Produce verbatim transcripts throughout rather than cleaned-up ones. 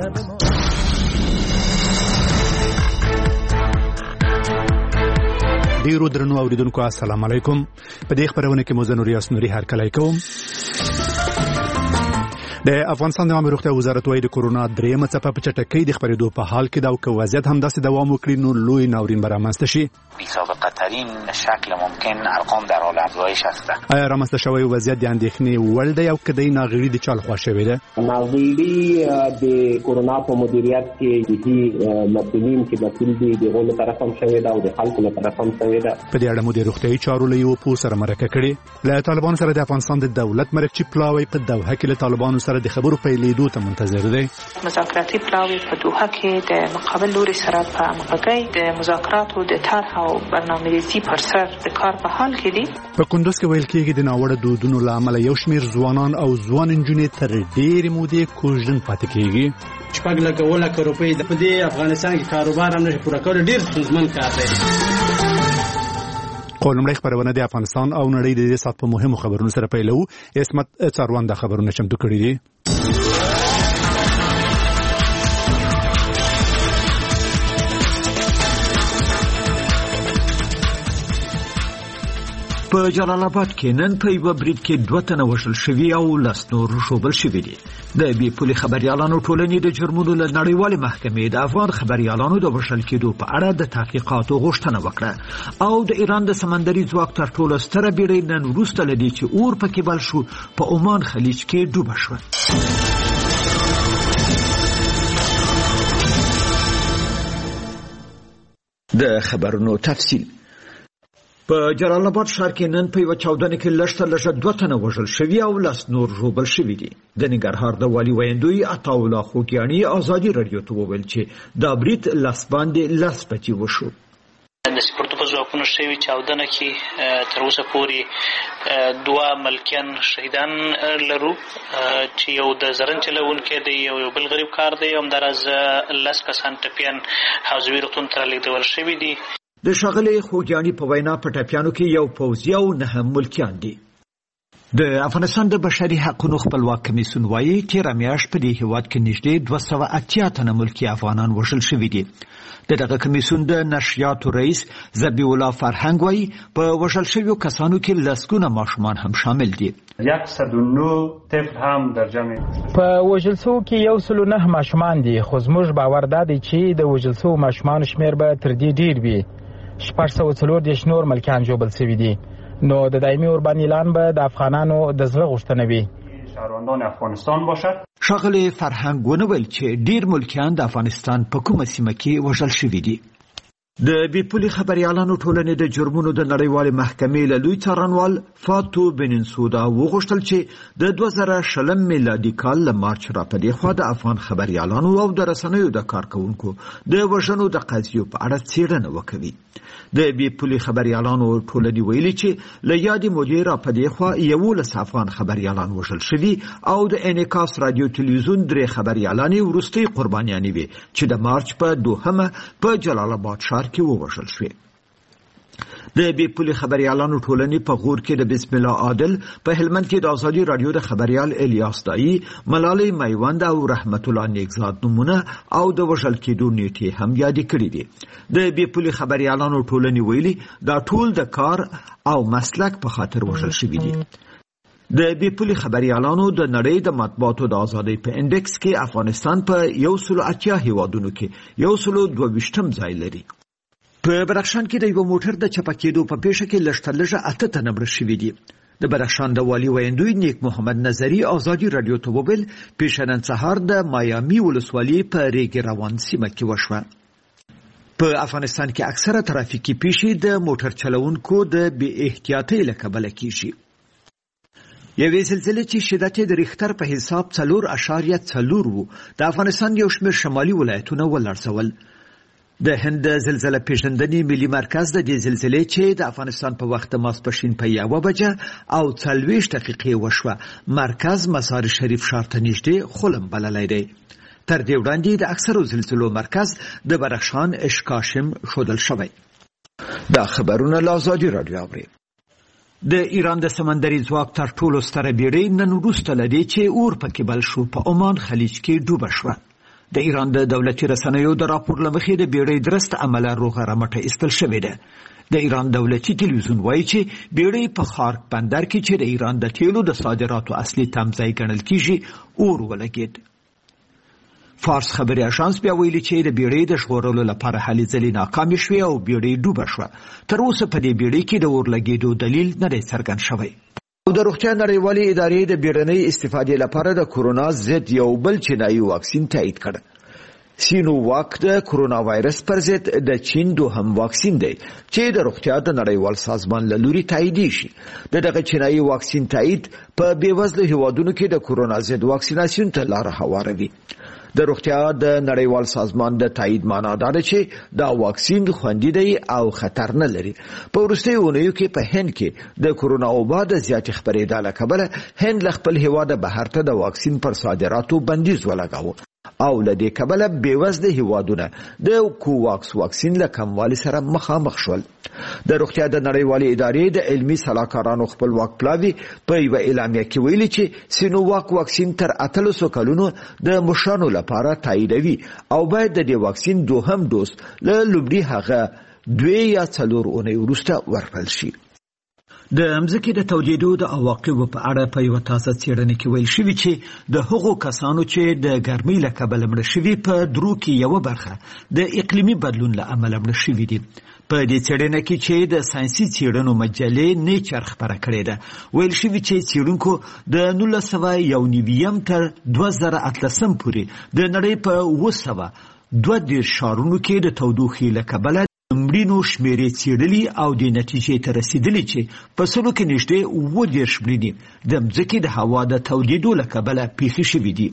ډیرو درنو اوریدونکو السلام علیکم. په دې خبرونه کې مو زه نوریاس نوري هرکلی کوم. د افغانستان د عامه روغتیا وزارت وايي د کرونا درېیمه څپه په چټکۍ د خپرېدو په حال کې دا او که وضعیت همداسې دوام وکړي نو لوی ناورین به رامنځته شي. بی‌سابقه ترین شکل ممکن ارقام در حال افزایش هستند. آیا رامنځته شوی وضعیت د اندېښنې وړ دی او که د ناغېړي د چا لخوا شوې ده؟ ناغېړي د کرونا په مدیریت کې جدي مسؤلین چې مسؤل دي د هغو له طرفه هم شوې ده او د خلکو له طرفه هم شوې ده. په دې اړه مو د روغتیایي چارو له یوه پوه سره مرکه کړې. له طالبانو سره د افغانستان د دولت مرکچي پلاوی په دوحه کې له طالبانو سره د خبرو پیلېدو ته منتظر دی. مذاکراتي پلاوی په دوحه کې د مقابل لوري سره په همغږۍ د مذاکراتو د طرح او برنامه‌ریزي پر سر د کار په حال کې دي. په کندوز کې ویل کېږي د ناوړه دودونو له امله یو شمېر ځوانان او ځوان نجونې تر ډېرې مودې کوژدن پاتې کېږي. شپږ لکه اووه لکه روپۍ په دې افغانستان کې کاروبار هم نشي پوره کول، ډېر ستونزمن کار دی. لومړی خبرونه د افغانستان او نړۍ د دې ساعت په مهمو خبرونو سره پیلوو. عصمت څاروان دا خبرونه چمتو کړي دي. په جلال آباد کې نن په یوه برید کې دوه تنه وژل شوي او لس نور ژوبل شوي دي. د بې پولې خبریالانو ټولنې د جرمونو له نړیوالې محکمې د افغان خبریالانو د وژل کېدو په اړه د تحقیقاتو غوښتنه وکړه او د ایران د سمندري ځواک تر ټولو ستره بیړۍ نن وروسته له دې چې اور پکې بل شو په عمان خلیج کې ډوبه شوه. د خبرونو تفصیل. په جلال آباد ښار کې نن په یوه چاودنه کې لږ تر لږه دوه تنه وژل شوي او لس نور ژوبل شوي دي. د ننګرهار د والي ویندوی عطاالله خوږیاڼي ازادي راډیو ته وویل چې دا برید لس باندې لس بچي وشو. د سپورټو په ځواکونو شوي چاودنه کې تر اوسه پورې دوه ملکیان شهیدان لرو چې یو د زرن چلونکی دی او یو بل غریب کار دی. همداراز لس کسان ټپیان حوزوي روغتون ته رالېږدول شوي دي. د ښاغلي خوږیاڼي په وینا په ټپیانو کې یو پوځي او نهه ملکیان دي. د افغانستان د بشري حقونو خپلواک کمیسیون وایي تېره میاشت په دې هېواد کې نږدې دوه سوه اتیا تنه ملکي افغانان وژل شوي دي. د دغه کمیسیون د نشریاتو رئیس ذبیح الله فرهنګ وایي په وژل شویو کسانو کې لسګونه ماشومان هم شامل دي. صد و نه طفل هم در جمع په وژل شوو کې یو سل و نه ماشومان دي، خو زموږ باور دا دی چې د وژل شوو ماشومانو شمېر به تر دې ډېر وي. شپږ سوه څلور دېرش نور ملکیان ژوبل شوي دي. نو د دایمي اوربان اعلان به د افغانانو د زړه غوښتنه وي. شهروندان افغانستان باشد. ښاغلی فرهنګ ونه ویل چې ډېر ملکیان د افغانستان په کومه سیمه کې وژل شوي دي. د بې پولې خبریالانو ټولنې د جرمونو د نړیوالې محکمې له لوی څارنوال فاتو بننسودا وغوښتل چې د دوه زره شلم میلادي کال له مارچ را په دې خوا د افغان خبریالانو او د رسنیو د کارکوونکو د وژنو د قضیو په اړه څېړنه وکوي. د بې پولې خبریالانو ټولنې ویلي چې له یادې مودې را په دې خوا یولس افغان خبریالان وژل شوي او د انعکاس رادیو تلویزیون درې خبریالانې وروستۍ قربانیانې وې چې د مارچ په دوهمه په جلال آباد ښار کې ووژل شوې. د بې پولې خبریالانو ټولنې په غور کې د بسم الله عادل، په هلمند کې د ازادي راډیو د خبریال الیاس دایی، ملالۍ میوند او رحمت الله نیکزاد نومونه او د وژل کېدو نیټې هم یادې کړي دي. د بې پولې خبریالانو ټولنې ویلي دا ټول د کار او مسلک په خاطر وژل شوي دي. د بې پولې خبریالانو د نړۍ د مطبوعاتو د ازادۍ په انډکس کې افغانستان په یو سلو اتیا هیوادونو کې یو سلو دوه ویشتم ځای لري. په بدخشان کې د یو موټر د چپه کېدو په پیښه کې لږ تر لږه اته تنه مړه شوي دي. د بدخشان د والي ویندوی نیک محمد نظري ازادي راډیو ته وویل پیښه نن سهار د مایامي ولسوالۍ په ریګ روان سیمه کې وشوه. په افغانستان کې اکثره ترافیکي پیښې د موټر چلوونکو د بې احتیاطۍ له کبله کېږي. یوې زلزلې چې شدت یې د ریختر په حساب څلور اعشاریه څلور و د افغانستان یو شمېر شمالي ولایتونه ولړزول. د هند زلزله پیژندنې ملي مرکز د دې زلزلې چې د افغانستان په وخت ماسپښین په یوه بجه او څلوېښت دقیقې وشوه مرکز مزار شریف ښار ته نږدې خلم بللی دی. تر دې وړاندې د اکثرو زلزلو مرکز د بدخشان اشکاشم ښودل شوی. دا خبرونه له ازادي راډیو اورئ. د ایران د سمندري ځواک تر ټولو ستره بیړۍ نن وروسته له دې چې اور پکې بل شو په عمان خلیج کې ډوبه شوه. د ایران د دولتي رسنیو د راپور له مخې د بیړۍ درست عمله روغه رمټه ایستل شوې ده. د ایران دولتي تلویزیون وایي چې بیړۍ په خارک بندر کې چې د ایران د تیلو د صادراتو اصلي تمځای ګڼل کیږي اور ولګېد. فارس خبري اژانس بیا ویلي چې د بیړۍ د ژغورلو لپاره هلې ځلې ناکامې شوې او بیړۍ ډوبه شوه. تر اوسه په دې بیړۍ کې د اور لګېدو دلیل نه دی څرګند شوی. او د روغتیا نړیوالې ادارې د بیړنۍ استفادې لپاره د کورونا ضد یو بل چینایي واکسین تایید کړ. سینوواک د کورونا وایرس پر ضد د چین دوهم واکسین دی چې د روغتیا د نړیوال سازمان له لوري تایید شي. د دغه چینایي واکسین تایید په بیوزله هیوادونو کې د کورونا ضد واکسیناسیون ته لار هواروي. د روغتیا د نړیوال سازمان د تایید معنا دا ده چې دا واکسین خوندي دی او خطر نه لري. په وروستیو اونیو کې په هند کې د کورونا وبا د زیاتې خپرېدا له کبله هند له خپل هیواده بهر ته د واکسین پر صادراتو بندیز ولګاوه او له دې کبله بیوزله هیوادونه د کوواکس واکسین له کموالي سره مخامخ شول. د روغتیا د نړیوالې ادارې د علمي سلاکارانو خپلواک پلاوي په یوه اعلامیه کې ویلي چې سینوواک واکسین تر اتلسو کلونو د مشرانو لپاره تاییدوي او باید د دې واکسین دوهم ډوز له لومړي هغه دوه یا څلور اونۍ وروسته ورکړل شي. د مځکې د تودېدو د عواقبو په اړه په یوه تازه څېړنه کې ویل شوي چې د هغو کسانو چې د ګرمۍ له کبله مړه شوي په درو کې یوه برخه د اقلیمي بدلون له امله مړه شوي دي. په دې څېړنه کې چې د ساینسي څېړنو مجلې نیچر خپره کړې ده ویل شوي چې څېړونکو د نولس سوه یو نوي تر دوه زره اتلسم پورې د نړۍ په اووه سوه دوه دېرش ښارونو کې د تودوخې له کبله مړینو شمیرې څېړلي او د نتیجې ته رسېدلي چې په سلو کې نږدې اووه دېرش مړینې د مځکې د هوا د تودېدو له کبله پیښې شوي دي.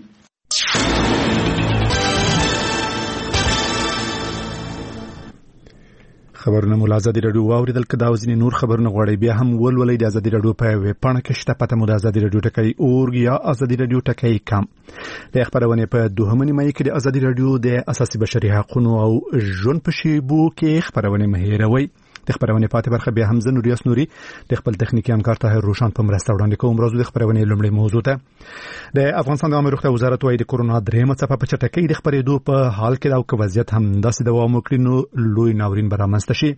خبرونه مو له ازادي راډیو واورېدل. که دا او ځینې نور خبرونه غواړئ بیا هم ولولئ د ازادي راډیو په ویب پاڼه کې شته. پته مو د ازادي راډیو ټکی اورګ یا ازادي راډیو ټکی کام. د خبرونه په دوهمه نیمه کې د ازادي راډیو د اساسي بشري حقوقو او ژوند په شیبو کې خبرونه مهیروي. د خبرونه پاتې برخه بیا هم زه نوریاس نوري د خپل تخنیکی همکار طاهر روشان په مرسته وړاندې کوم. راځو د خبرونه لومړی موضوع ته. د افغانستان د عامه روغتیا وزارت وايي د کورونا درېمه څپه په چټکۍ د خپرېدو په حال کې دا او وضعیت هم داسې دوام وکړي نو لوی ناورین به رامنځته شي.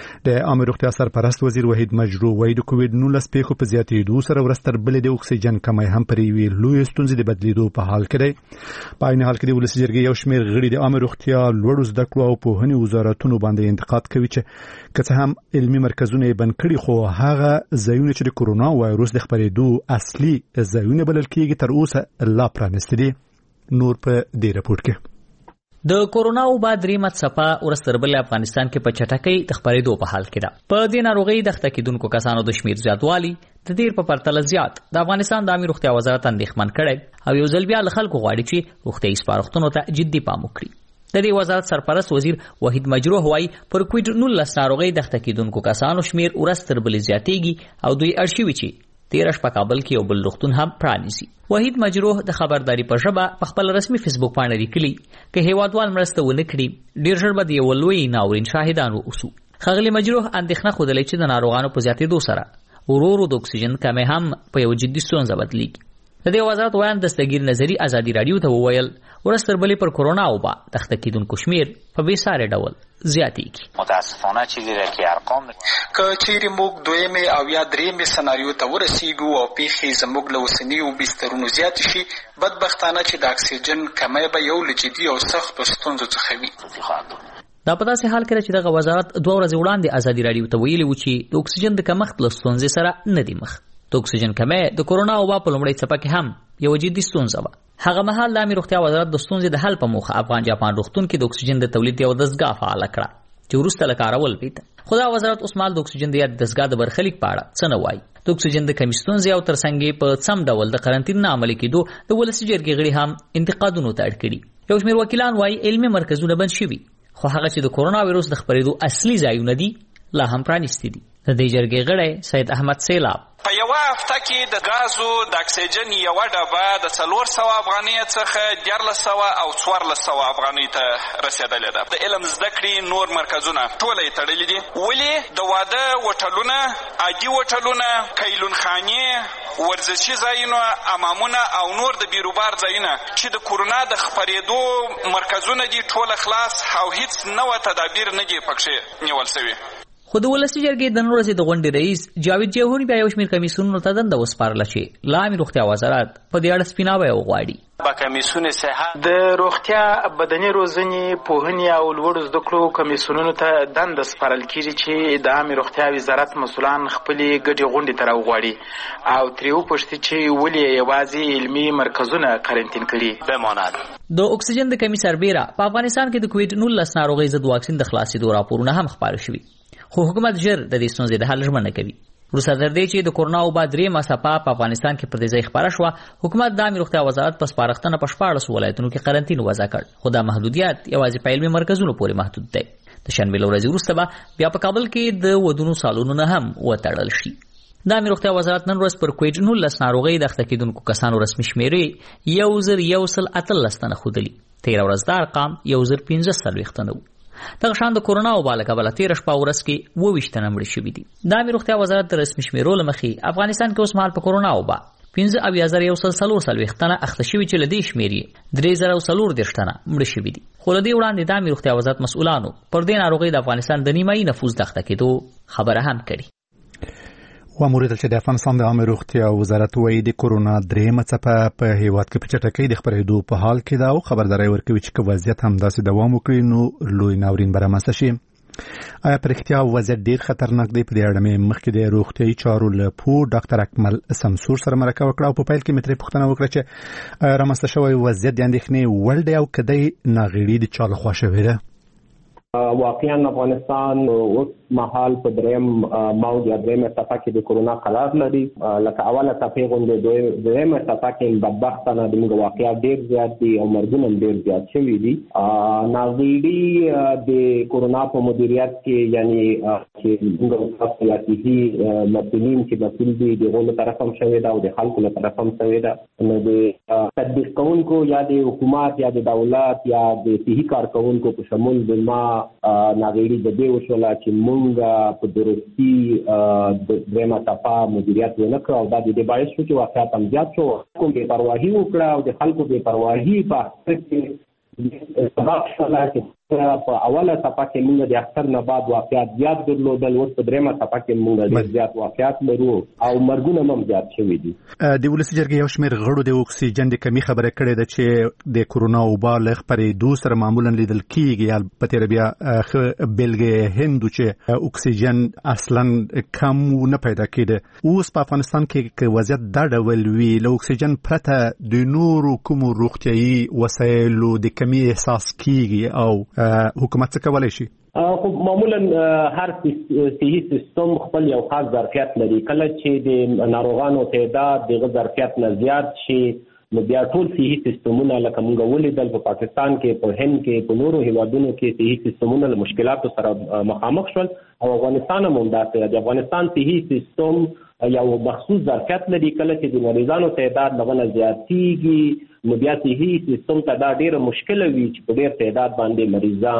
د عامه روغتیا سرپرست وزیر وحید مجروح وايي د کووډ نولس پیښو په زیاتېدو سره ورځ تر بلې د اکسیجن کمی هم پر یوې لویې ستونزې د بدلیدو په حال کې دی. په عین حال کې د ولسي جرګې یو شمېر غړي د عامه روغتیا لوړو زده کړو او پوهنې وزارتونو باندې انتقاد کوي چې که څه هم علمي مرکزونه یې بند کړي خو هغه ځایونه چې د کورونا وایروس د خپرېدو اصلي ځایونه بلل کېږي تر اوسه لا پرانیستي دي. نور په دې راپور کې د کورونا وبا درېمه څپه ورځ تر بلې افغانستان کې په چټکۍ د خپرېدو په حال کې ده. په دې ناروغۍ د اخته کېدونکو کسانو د شمېر زیاتوالي د ډېر په پرتله زیات د افغانستان د عامه روغتیا وزارت اندېښمن کړی او یو ځل بیا له خلکو غواړي چې روغتیایي سپارښتنو ته جدي پام وکړي. د دې وزارت سرپرست وزیر وحید مجروح وايي پر کووډ نولس ناروغۍ د اخته کېدونکو کسانو شمېر ورځ تر بلې زیاتېږي او دوی اړ شوي چې تیرش په کابل کې یو بل روغتون هم پرانیزي. وحید مجروح د خبرداري په ژبه په خپل رسمي فیسبوک باندې لیکلي که هیوادوال مرسته ونه کړي ډېر ژر به د یو لوی ناورین شاهدان واوسو. ښاغلي مجروح اندېښنه ښودلې چې د ناروغانو په زیاتېدو سره ورو ورو د اکسیجن کمی هم په یو جدي ستونزه بدلیږي. د دې وزارت وایي دستګیر نظری ازادي راډیو ته وویل ورځ تر بلې پر کورونا وبا د اخته کېدونکو شمېر په بې ساري ډول زیاتېږي. متاسفانه چیزی را که ارقام که چیرې موږ دویمې او یا درېیمې سناریو ته ورسیږو او پیښې زموږ له اوسنیو بسترونو زیاتې شي بدبختانه چې د اکسیجن کمی به یو له جدي او سختو ستونزو څخه وي. دا په داسې حال کې چې دغه وزارت دوه ورځې وړاندې ازادي راډیو ته ویلي و چې د اکسیجن د کمښت له ستونزې سره نه دی مخ. د اکسیجن کمی د کورونا وبا په لومړۍ څپه کې هم یو جدي ستونزه وه. هغه مهال د عامه روغتیا وزارت د ستونزې د حل په موخه افغان جاپان روغتون کې د اکسیجن د تولید یو دستګاه فعاله کړه چې وروسته له کاره ولوېده. خو دا وزارت اوس مهال د اکسیجن د یاد دستګاه د برخلیک په اړه څه نه وایي. د اکسیجن د کمې ستونزې او ترڅنګ یې په سم ډول د قرنطین نه عملي کېدو د ولسي جرګې غړي هم انتقادونو ته اړ کړي. یو شمېر وکیلان وایي علمي مرکزونه بند شوي خو هغه چې د کورونا وایروس د خپرېدو اصلي ځایونه دي لا هم پرانیستي دي. د دې جرګې غړی سید احمد سیلاب په یوه هفته کې د ګازو د اکسیجن یوه ډبه د څلور سوه افغانۍ څخه دیارلس سوه او څوارلس سوه افغانۍ ته رسېدلې ده. د علم زده کړې نور مرکزونه ټوله یې تړلي دي. ولې د واده هوټلونه، عادي هوټلونه، کیلونخانې، ورزشي ځایونه، امامونه او نور د بیروبار ځایونه چې د کورونا د خپرېدو مرکزونه دي ټوله خلاص او هیڅ نوه تدابیر نه دي پکښې نیول سوي. خو د ولسي جرګې د نن ورځې د غونډې رئیس جاوید جوهري بیا یو شمېر کمیسیونونو ته دنده وسپارله چې لا عامې روغتیا وزارت په دې اړه سپیناوی وغواړي. په کمیسیون صحت د روغتیا، بدني روزنې، پوهنې او لوړو زده کړو کمیسیونونو ته دنده سپارل کېږي چې د عامې روغتیا وزارت مسؤلان خپلې ګډې غونډې ته راوغواړي او ترې وپوښتي چې ولې یوازې علمي مرکزونه قرنطین کړي. بماند د اکسیجن د کمی سربیره په افغانستان کې د کووډ نولس ناروغۍ ضد واکسین د خلاصېدو راپورونه هم خپاره شوي، خو حکومت ژر د دې ستونزې د حل ژمنه کوي. وروسته تر دې چې د کورونا وبا درېیمه څپه په افغانستان کې پر دې ځای خپاره شوه، حکومت د عامې روغتیا وزارت په سپارښتنه په شپاړسو ولایتونو کې قرنطین وضع کړ، خو دا محدودیت یوازې په علمي مرکزونو پورې محدود دی. د شنبې له ورځې وروسته به بیا په کابل کې د ودونو سالونونه هم وتړل شي. د عامې روغتیا وزارت نن ورځ پر کووډ نولس ناروغۍ د اخته کېدونکو کسانو رسمي شمېرې یو زر یو سل اتلس تنه ښودلي. تېره ورځ دا ارقام یو زر پنځه څلوېښت تنه وو. دغه شان د کورونا وبا له کبله تېره شپه ورځ کې اووه ویشت تنه مړه شوي دي. د عامې روغتیا وزارت د رسمي شمېرو له مخې افغانستان کې اوس مهال په کورونا وبا پنځه اویا زره یو سل څلور څلوېښت تنه اخته شوي چې له دې شمېرې درې زره او څلور دېرش تنه مړه شوي دي. خو له دې وړاندې د عامې روغتیا وزارت مسؤلانو پر دې ناروغۍ د افغانستان د نیمایي نفوس د اخته کېدو خبره هم کړې. واموریدل چې د افغانستان د عامه روغتیا وزارت وایي د کورونا درېیمه څپه په هیواد کې په چټکۍ د خپرېدو په حال کې ده او خبرداری ورکوي چې که وضعیت همداسې دوام وکړي نو لوی ناورین به رامنځته شي. آیا په رښتیا وضعیت ډېر خطرناک دی؟ په دې اړه مې مخکې د روغتیایي چارو له پوه ډاکټر اکمل سمسور سره مرکه وکړه او په پیل کې مې ترې پوښتنه وکړه چې آیا رامنځته شوی وضعیت د اندېښنې وړ دی او که دی ناغېړي د چا لخوا شوې ده؟ واقعا افغانستان اوس مهال په دریم موج یا دریمه څپه کې د کورونا قرار لري. لکه اوله څپه غوندې دریمه څپه کې بدبختانه د موږ واقعیت ډېر زیات دي او مرګونه ډېر زیات شوي دي. ناغېړي د کورونا په مدیریت کې یعنی چې موږ سیاسي مسؤلین چې مسؤل دي د هغو له طرفه هم شوې ده او د خلکو له طرفه هم شوې ده. نو د تطبیق کوونکو یا د حکومت یا د دولت یا د صحي کارکوونکو په شمول د ما ناغېړي د دې وشوله چې موږ په درستي د درېیمه څپه مدیریت ونه کړو او دا د دې باعث شو چې واقعیت هم زیات شو. کوم بې پرواهي وکړه او د خلکو بې پرواهي په اخر کې سبب شوله چې په اوله څپه کې موږ د اختر نه بعد واقعیت زیات درلودل، اوس په درېیمه څپه کې موږ ډېر زیات واقعیت لرو او مرګونه هم زیات شوي دي. د ولسي جرګې یو شمېر غړو د اکسیجن د کمي خبره کړې ده چې د کورونا وبا له خپرېدو سره معمولا لیدل کېږي. یا په تېره بیا ښه بېلګې هند و چې اکسیجن اصلا کم نه پیدا کېده. اوس په افغانستان کې که وضعیت دا ډول وي له اکسیجن پرته د نورو کومو روغتیایي وسایلو د کمي احساس کېږي او حکومت څه کولی شي؟ خو معمولا هر صحي سیستم خپل یو خاص ظرفیت لري. کله چې د ناروغانو تعداد دغه ظرفیت نه زیات شي نو بیا ټول صحي سیستمونه لکه موږ ولیدل په پاکستان کې، په هند کې، په نورو هیوادونو کې صحي سیستمونه له مشکلاتو سره مخامخ شول او افغانستان هم همداسې. د افغانستان صحي سیستم یو مخصوص ظرفیت لري. کله چې د مریضانو تعداد دغه نه زیاتېږي نو بیا صحي سیستم ته دا ډېره مشکله وي چې په ډېر تعداد باندې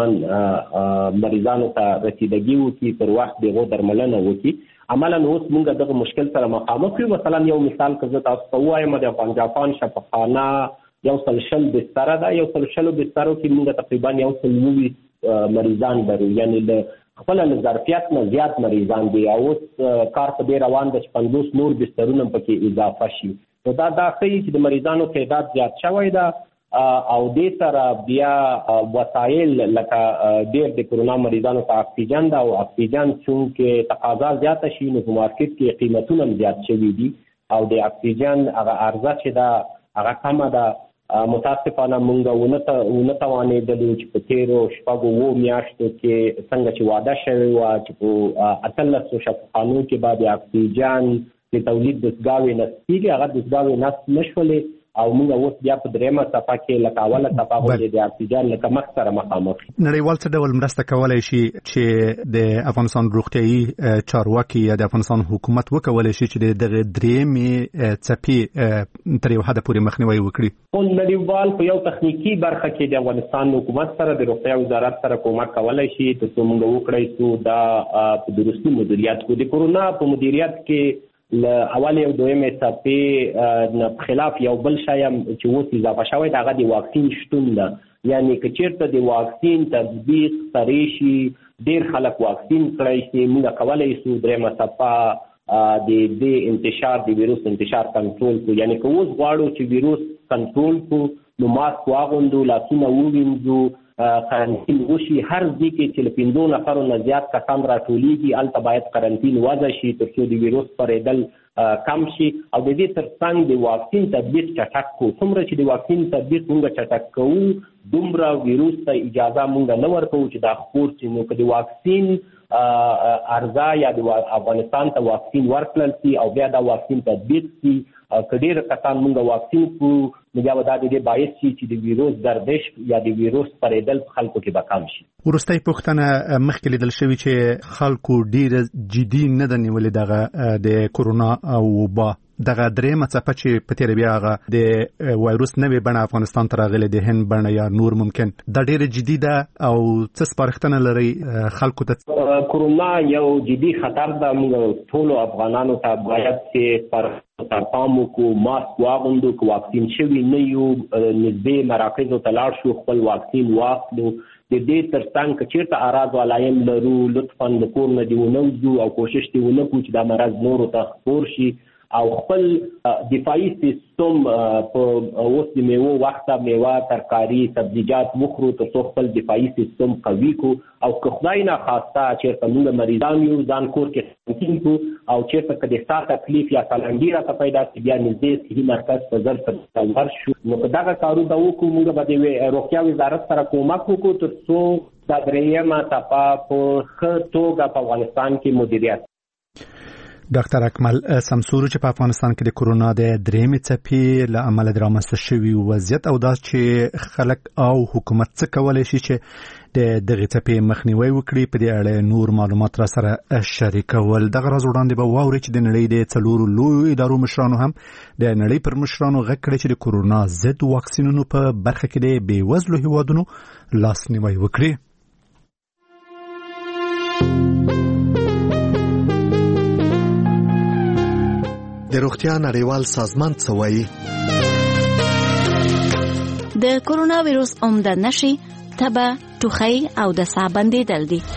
مریضان مریضانو ته رسیدګي وکړي، پر وخت د هغو درملنه وکړي. عملا اوس موږ دغه مشکل سره مخامخ یو. مثلا یو مثال که زه تاسو ته ووایم د پنجابان شفاخانه یو سل شل بستره ده. یو سل شلو بسترو کې موږ تقریبا یو سل اووه مریضان لرو، یعنی د خپله له ظرفیت نه زیات مریضان دي. او اوس کار په دې روان ده چې پنځوس نور بسترونه پکې اضافه شي. نو دا دا ښیي چې د مریضانو تعداد زیات شوی ده او دې سره بیا وسایل لکه ډېر د کورونا مریضانو ته اکسیجن ده او اکسیجن چونکې تقاضا زیاته شي نو په مارکیټ کې قیمتونه هم زیات شوي دي او د اکسیجن هغه عرضه چې ده هغه کمه ده. متاسفانه موږ ونه توانېدلو چې په تېرو شپږو اوو میاشتو کې څنګه چې وعده شوې وه چې په اتلسو شفاخانو کې به د اکسیجن د تولید دستګاوې نصب کېږي، هغه دستګاوې نصب نه شولې او موږ اوس بیا په دریمه صفحه کې لکه اوله صفحه غوندې د اکسیجن له کمښت سره مخامخ. نړیوال څه ډول مرسته کولی شي چې د افغانستان روغتیايي چارواکي یا د افغانستان حکومت وکولی شي چې دغه درېیمې څپې تر یو حده پورې مخنیوی وکړي؟ نړیوال په یو تخنیکي برخه کې د افغانستان حکومت سره د روغتیا وزارت سره کومک کولی شي تر څو موږ وکړی شو دا په درستي مدیریت کړو. د کورونا په مدیریت کې له اول یو دویمې څپې نه خلاف یو بل شی چې اوس اضافه شوی د هغه د واکسین شتون ده. یعنې که چېرته د واکسین تطبیق سری شي، ډېر خلک واکسین کړی شي، موږ کولی شو درېیمه څپه د دې انتشار د ویروس انتشار کنټرول کړو. یعنې که اوس غواړو چې ویروس کنټرول کړو نو ماسک واغوندو، لاسونه ووینځو، قرنطین وشي. هر ځای کې چې له پنځو نفرو نه زیات کسان راټولیږي هلته باید قرنطین وضع شي تر څو د ویروس خپرېدل کم شي. او د دې تر څنګ د واکسین تطبیق چټک کړو. څومره چې د واکسین تطبیق موږ چټک کوو دومره ویروس ته اجازه موږ نه ورکوو چې دا خپور شي. نو که د واکسین ارزه یا د افغانستان ته واکسین ورکړل شي او بیا دا واکسین تطبیق شي، که ډېر کسان موږ واکسین کړو نو بیا به دا د دې باعث شي چې د ویروس گردش یا د ویروس خپرېدل په خلکو کې به کم شي. وروستۍ پوښتنه مخکې لیدل شوي چې خلکو ډېره جدي نه ده نیولې دغه د کورونا او وبا دغه درېیمه څپه چې په تېره بیا هغه د وایروس نوې بڼه افغانستان ته راغلې د هند بڼه یا نور ممکن دا ډېره جدي ده او څه سپارښتنه لرئ خلکو ته؟ کورونا یو جدي خطر ده. موږ ټولو افغانانو ته باید چې سپارښتنو ته پام وکړو، ماسک واغوندو، که واکسین شوي نه یو نږدې مراکزو ته لاړ شو خپل واکسین واخلو. د دې تر څنګ که چېرته اعراض علایم لرو لطفا د کور نه دې ونه وځو او کوشش دې ونه کړو چې دا مرض نورو ته خپور شي. او خپل دفاعي سیستم په اوس د میوو وخته میوه ترکاري سبزیجات وخورو تر څو خپل دفاعي سیستم قوي کړو. او که خدای ناخواسته چېرته موږ مریضان یو ځان کور کې قرنطین کړو او چېرته که د ساه تکلیف یا سالنډي راته پیدا شي بیا نږدې صحي مرکز په زر سره ورشو. نو که دغه کارونه وکړو موږ به د روغتیا وزارت سره کومک وکړو تر څو دا درېیمه څپه په ښه توګه په افغانستان کې مدیریت. ډاکټر اکمل سمسور چې په افغانستان کې د کورونا د درېیمې څپې له امله د رامنځته شوي وضعیت او دا چې خلک او حکومت څه کولی شي چې د دغې څپې مخنیوی وکړي په دې اړه نور معلومات را سره شریکول. دغه راز وړاندې به واورئ چې د نړۍ د څلورو لویو ادارو مشرانو هم د نړۍ پر مشرانو غږ کړی چې د کورونا ضد واکسینونو په برخه کې د بېوزلو هیوادونو لاسنیوی وکړي. د روغتیا نړیوال سازمان څه وایي؟ د کورونا ویروس عمده نښې تبه، ټوخی او د ساه بندېدل دي.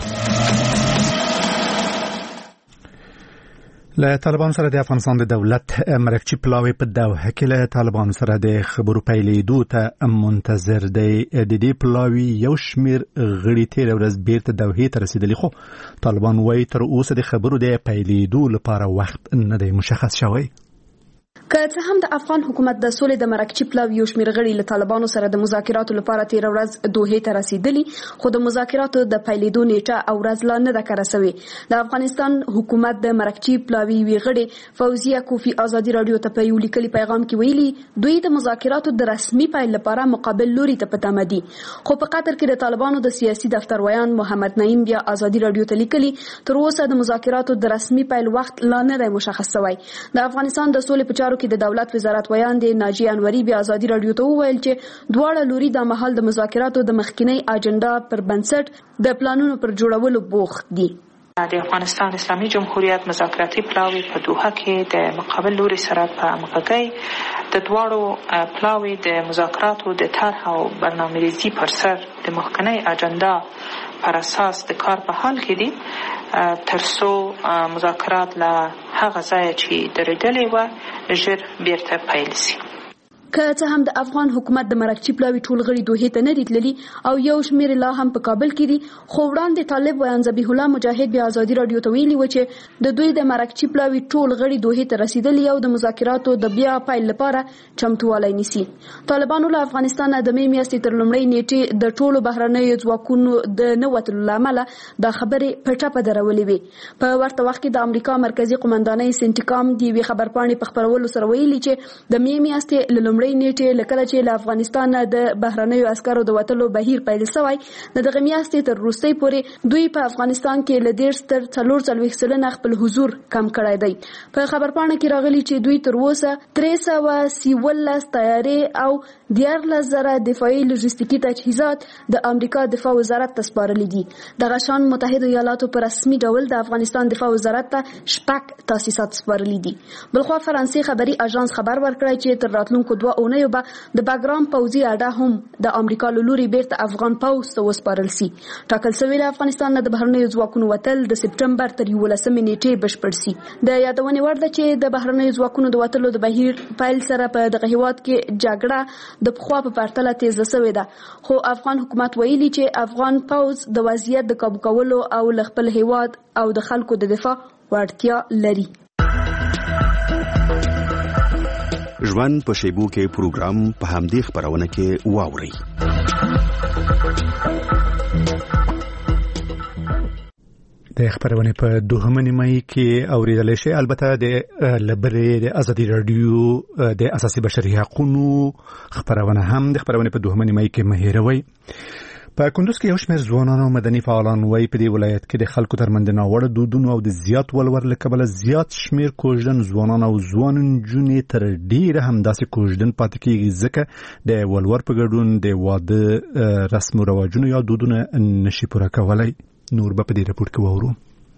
له طالبانو سره د افغانستان د دولت مرکچی پلاوی په دوحه کې له طالبانو سره د خبرو پیلېدو ته منتظر دی. د دې پلاوی یو شمیر غړي تېره ورځ بیرته دوحې ته رسېدلي، خو طالبان وایي تر اوسه د خبرو د پیلېدو لپاره وخت نه دی مشخص شوی. که څه هم د افغان حکومت د سولې د مرکچی پلاوی یو شمیر غړي له طالبانو سره د مذاکراتو لپاره تېره ورځ دوحې ته رسېدلي، خو د مذاکراتو د پیلېدو نیټه او ورځ لا نه ده کره سوې. د افغانستان حکومت د مرکچی پلاوی یوې غړې فوزیه کوفی ازادي راډیو ته په یو لیکلي پیغام کې ویلي دوی د مذاکراتو د رسمي پیل لپاره مقابل لوري ته په تمه دي. خو په قطر کې د طالبانو د سیاسي دفتر ویان محمد نعیم بیا ازادي راډیو ته لیکلي تر اوسه د مذاکراتو د رسمي پیل وخت لا نه دی مشخص شوی. د افغانستان د سولې په چارو کې د دولت وزارت ویان دی ناجی انوري بیا ازادي راډیو ته وویل چې دواړه لوري د مهال د مذاکراتو د مخکینی اجنډا پر بنسټ د پلانونو پر جوړولو بوخت دي. د افغانستان اسلامي جمهوریت مذاکراتي پلاوی په دوحه کې د مقابل لوري سره په همغږۍ د دواړو پلاوی د مذاکراتو د طرح او برنامه‌ریزي پر سر د مخکینی اجنډا پر اساس د کار په حال کې دي ترڅو مذاکرات له هغه ځایه چې درېدلې وه ژر بیرته پیل شي. که څه هم د افغان حکومت د مرکچی پلاوی ټول غړي دوحې ته نه دي تللي او یو شمېر لا هم په کابل کې دي، خو وړاندې طالب ویان ذبیح الله مجاهد بیا ازادي راډیو ته ویلي و چې د دوی د مرکچی پلاوی ټول غړي دوحې ته رسېدلي او د مذاکراتو د بیا پیل لپاره چمتووالی نیسي. طالبانو له افغانستان د مې میاشتې تر لومړۍ نیټې د ټولو بهرنیو ځواکونو د نه وتلو له امله دا خبرې په ټپه درولې وې. په ورته وخت کې د امریکا مرکزي قومندانۍ سنټیکام د یوې خبرپاڼې په خپرولو سره ویلي چې د مې میاشتې له لومړی نیټه لکه چې له افغانستان د بهرنیو عسکرو د وټلو بهیر پیل شوی د دغه میاشتې تر وروستۍ پورې دوی په افغانستان کې له ډېر تر څلور څلوېښت سلنه خپل حضور کم کړی دی. په خبرپاڼه کې راغلي چې دوی تر اوسه درې سوه څوارلس طیارې او دیارلس زره دفاعي لوژستیکي تجهیزات د امریکا دفاع وزارت ته سپارلي دي. دغه شان متحده ایالاتو په رسمي ډول د افغانستان دفاع وزارت ته شپږ تاسیسات سپارلي دي. بلخوا فرانسې خبري اژانس خبر ورکړی چې تر راتلونکو دوه اونیو به د باګرام پوځي اډه هم د امریکا له لوري بیرته افغان پوځ ته وسپارل شي. ټاکل شوی له افغانستان نه د بهرنیو ځواکونو وتل د سپټمبر تر یولسمې نیټې بشپړ شي. د یادونې وړ ده چې د بهرنیو ځواکونو د وتلو د بهیر پیل سره په دغه هیواد کې جګړه د پخوا په پرتله تیزه شوې ده، خو افغان حکومت ویلي چې افغان پوځ د وضعیت د قابو کولو او له خپل هیواد او د خلکو د دفاع وړتیا لري. ژوند په شیبو کې پروګرام په همدې خبرونه کې واوري. د خبرونه په دوهمه نیمه کې اوریدل شي. البته د لبرې د ازادي رادیو د اساسي بشري حقوقو خبرونه هم د خبرونه په دوهمه نیمه کې مهیروي. په کندوز کې یو شمېر ځوانان او مدني فعالان وایي په دې ولایت کې د خلکو ترمنځ ناوړه دودونو او د زیات ولور له کبله زیات شمېر کوژدن ځوانان او ځوان نجونې تر ډیره همداسې کوژدن پاتې کېږي ځکه د ولور په ګډون د واده رسم او رواجونو یا دودونه نشي پوره کولی. نور به په دې راپور کې وورو.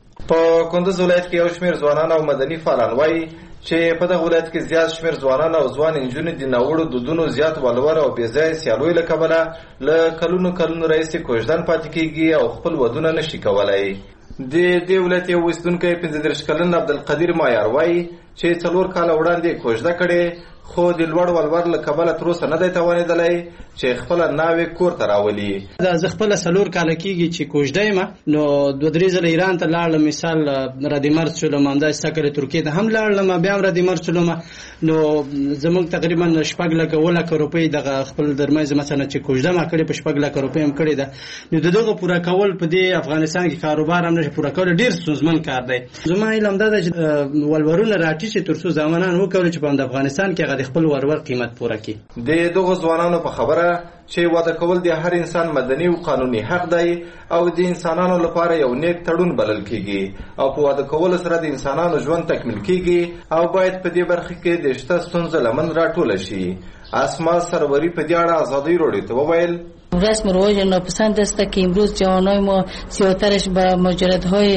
په کندوز ولایت کې یو شمېر ځوانان او مدني فعالان وایي چې په دغه ولایت کې زیات شمېر ځوانان او ځوان نجونې د ناوړو دودونو زیات ولور او بې ځایه سیالیو له کبله له کلونو کلونو راهیسې کوژدن پاتې کېږي او خپل ودونه نشي کولی. د دې ولایت یو اوسېدونکی پنځه دېرش کلن عبدالقدیر مایار وایي چې څلور کاله وړاندې کوژده کړې، خو د لوړ ولور له کبله تر اوسه نه دی توانېدلی چې خپله ناوې کور ته راولي. دا زه خپله څلور کاله کېږي چې کوژده یم، نو دوه درې ځله ایران ته لاړلم، مثال ردیمرد شولم، همداسې سږ کال ترکیې ته هم لاړلم، بیا هم ردیمرد شولم. نو زموږ تقریبا شپږ لکه اووه لکه روپۍ دغه خپل درمایز مثلا چې کوژده ما کړې په شپږ لکه روپۍ هم کړې ده. نو د دغه پوره کول په دې افغانستان کې کاروبار هم نشي پوره کول، ډېر ستونزمن کار دی. زما علم دا ده چې ولورونه راټیټ شي تر څو ځوانان وکولي چې په افغانستان کې هغه د خپل ورور قیمت پوره کړي. د دغو ځوانانو په خبره چې واده کول د هر انسان مدني او قانوني حق دی او د انسانانو لپاره یو نیک تړون بلل کیږي او په واده کول سره د انسانانو ژوند تکمیل کیږي او باید په دې برخه کې د شته ستونزو لمن راټوله شي. اسما سروری په دې اړه آزادی رادیو ته وویل رسم و رواج ناپسند است که امروز جوانای ما زیاترش به مجردهای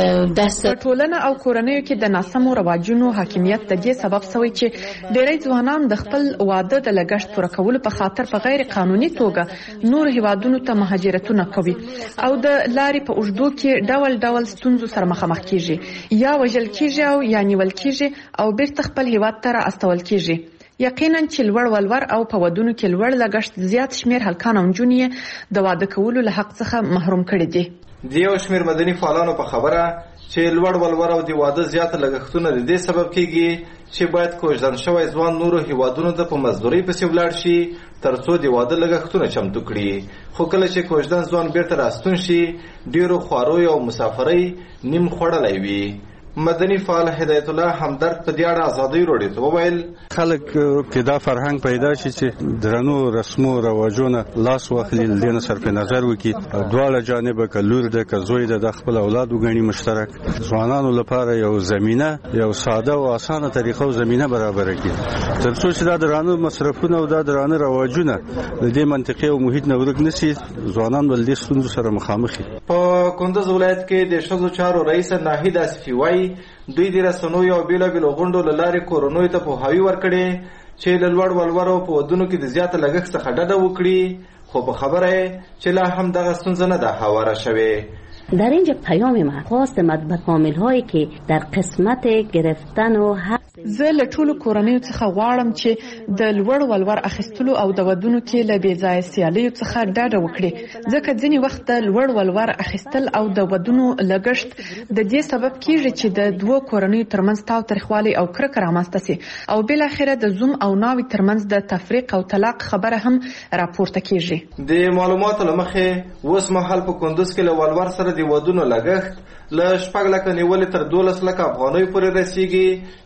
دست ټولنه او کورنیو کې د ناسمو رواجونو حاکمیت د دې سبب شوی چې ډېری ځوانان د خپل واده د لګښت پوره کولو په خاطر په غیر قانوني توګه نور هیوادونو ته مهاجرتونه کوي او د لارې په اوږدو کې ډول ډول ستونزو سره مخامخ کیږي، یا وژل کیږي او یا نیول کیږي او بیرته خپل هیواد ته راستول کیږي. یقینا چې لوړ ولور او په ودونو کې لوړ لګښت زیات شمیر هلکان او نجونې د واده کولو له حق څخه محروم کړي دي. د یو شمیر مدني فعالانو په خبره چې لوړ ولور او د واده زیات لګښتونه د دې سبب کیږي چې باید کوژدن شوی ځوان نورو هیوادونو ته په مزدورۍ پسې ولاړ شي تر څو د واده لګښتونه چمتو کړي. خو کله چې کوژدن ځوان بیرته راستون شي ډیرو خوارویو او مسافرۍ نیم خوړلی وي. مدني فعال هدایت الله همدرد په دې اړه آزادۍ رادیو ته وویل خلک کې دا فرهنګ پیدا شي چې درنو رسمو رواجونه لاس واخلي، له دې نه صرف نظر وکړي، دواړه جانبه که لور ده که زوی ده د خپل اولاد وګڼي مشترک. ځوانانو لپاره یو زمینه یو ساده او اسانه طریقه او زمینه برابره کړي تر څو چې دا درانه مصرفونه او دا درانه رواجونه د دې منطقې او محیط نه ورک نشي، ځوانان ول دې ستونزو سره مخامخ دي. په کندوز ولایت کې د ښځو چارو رئیس ناهید اسفي وایي دوی د رسنیو او بیلابیلو غونډو له لارې کورنیو ته پوهاوی ورکړي چې له لوړ ولورو په ودونو کې د زیات لګښت څخه ډډه وکړي، خو په خبره چې لا هم دغه ستونزه نه ده هواره شوې. در اینجا پیام ما خواست مطبع کامل هایی که در قسمت گرفتن و زه له ټولو کورنیو څخه غواړم چې د لوړ ولور اخیستلو او د ودونو کې له بې ځایه سیالیو څخه ډډه وکړي، ځکه ځینې وخت د لوړ ولور اخیستل او د ودونو لګښت د دې سبب کیږي چې د دوو کورنیو ترمنځ تاوتریخوالی او کرکه رامنځته سي او بالاخره د زوم او ناوې ترمنځ د تفریق او طلاق خبره هم راپورته کیږي. د معلوماتو له مخې اوس مهال په کندوز کې له ولور سره د ودونو لګښت له شپږ لکه نیولې تر دولس لکه افغانیو پورې رسیږي چې له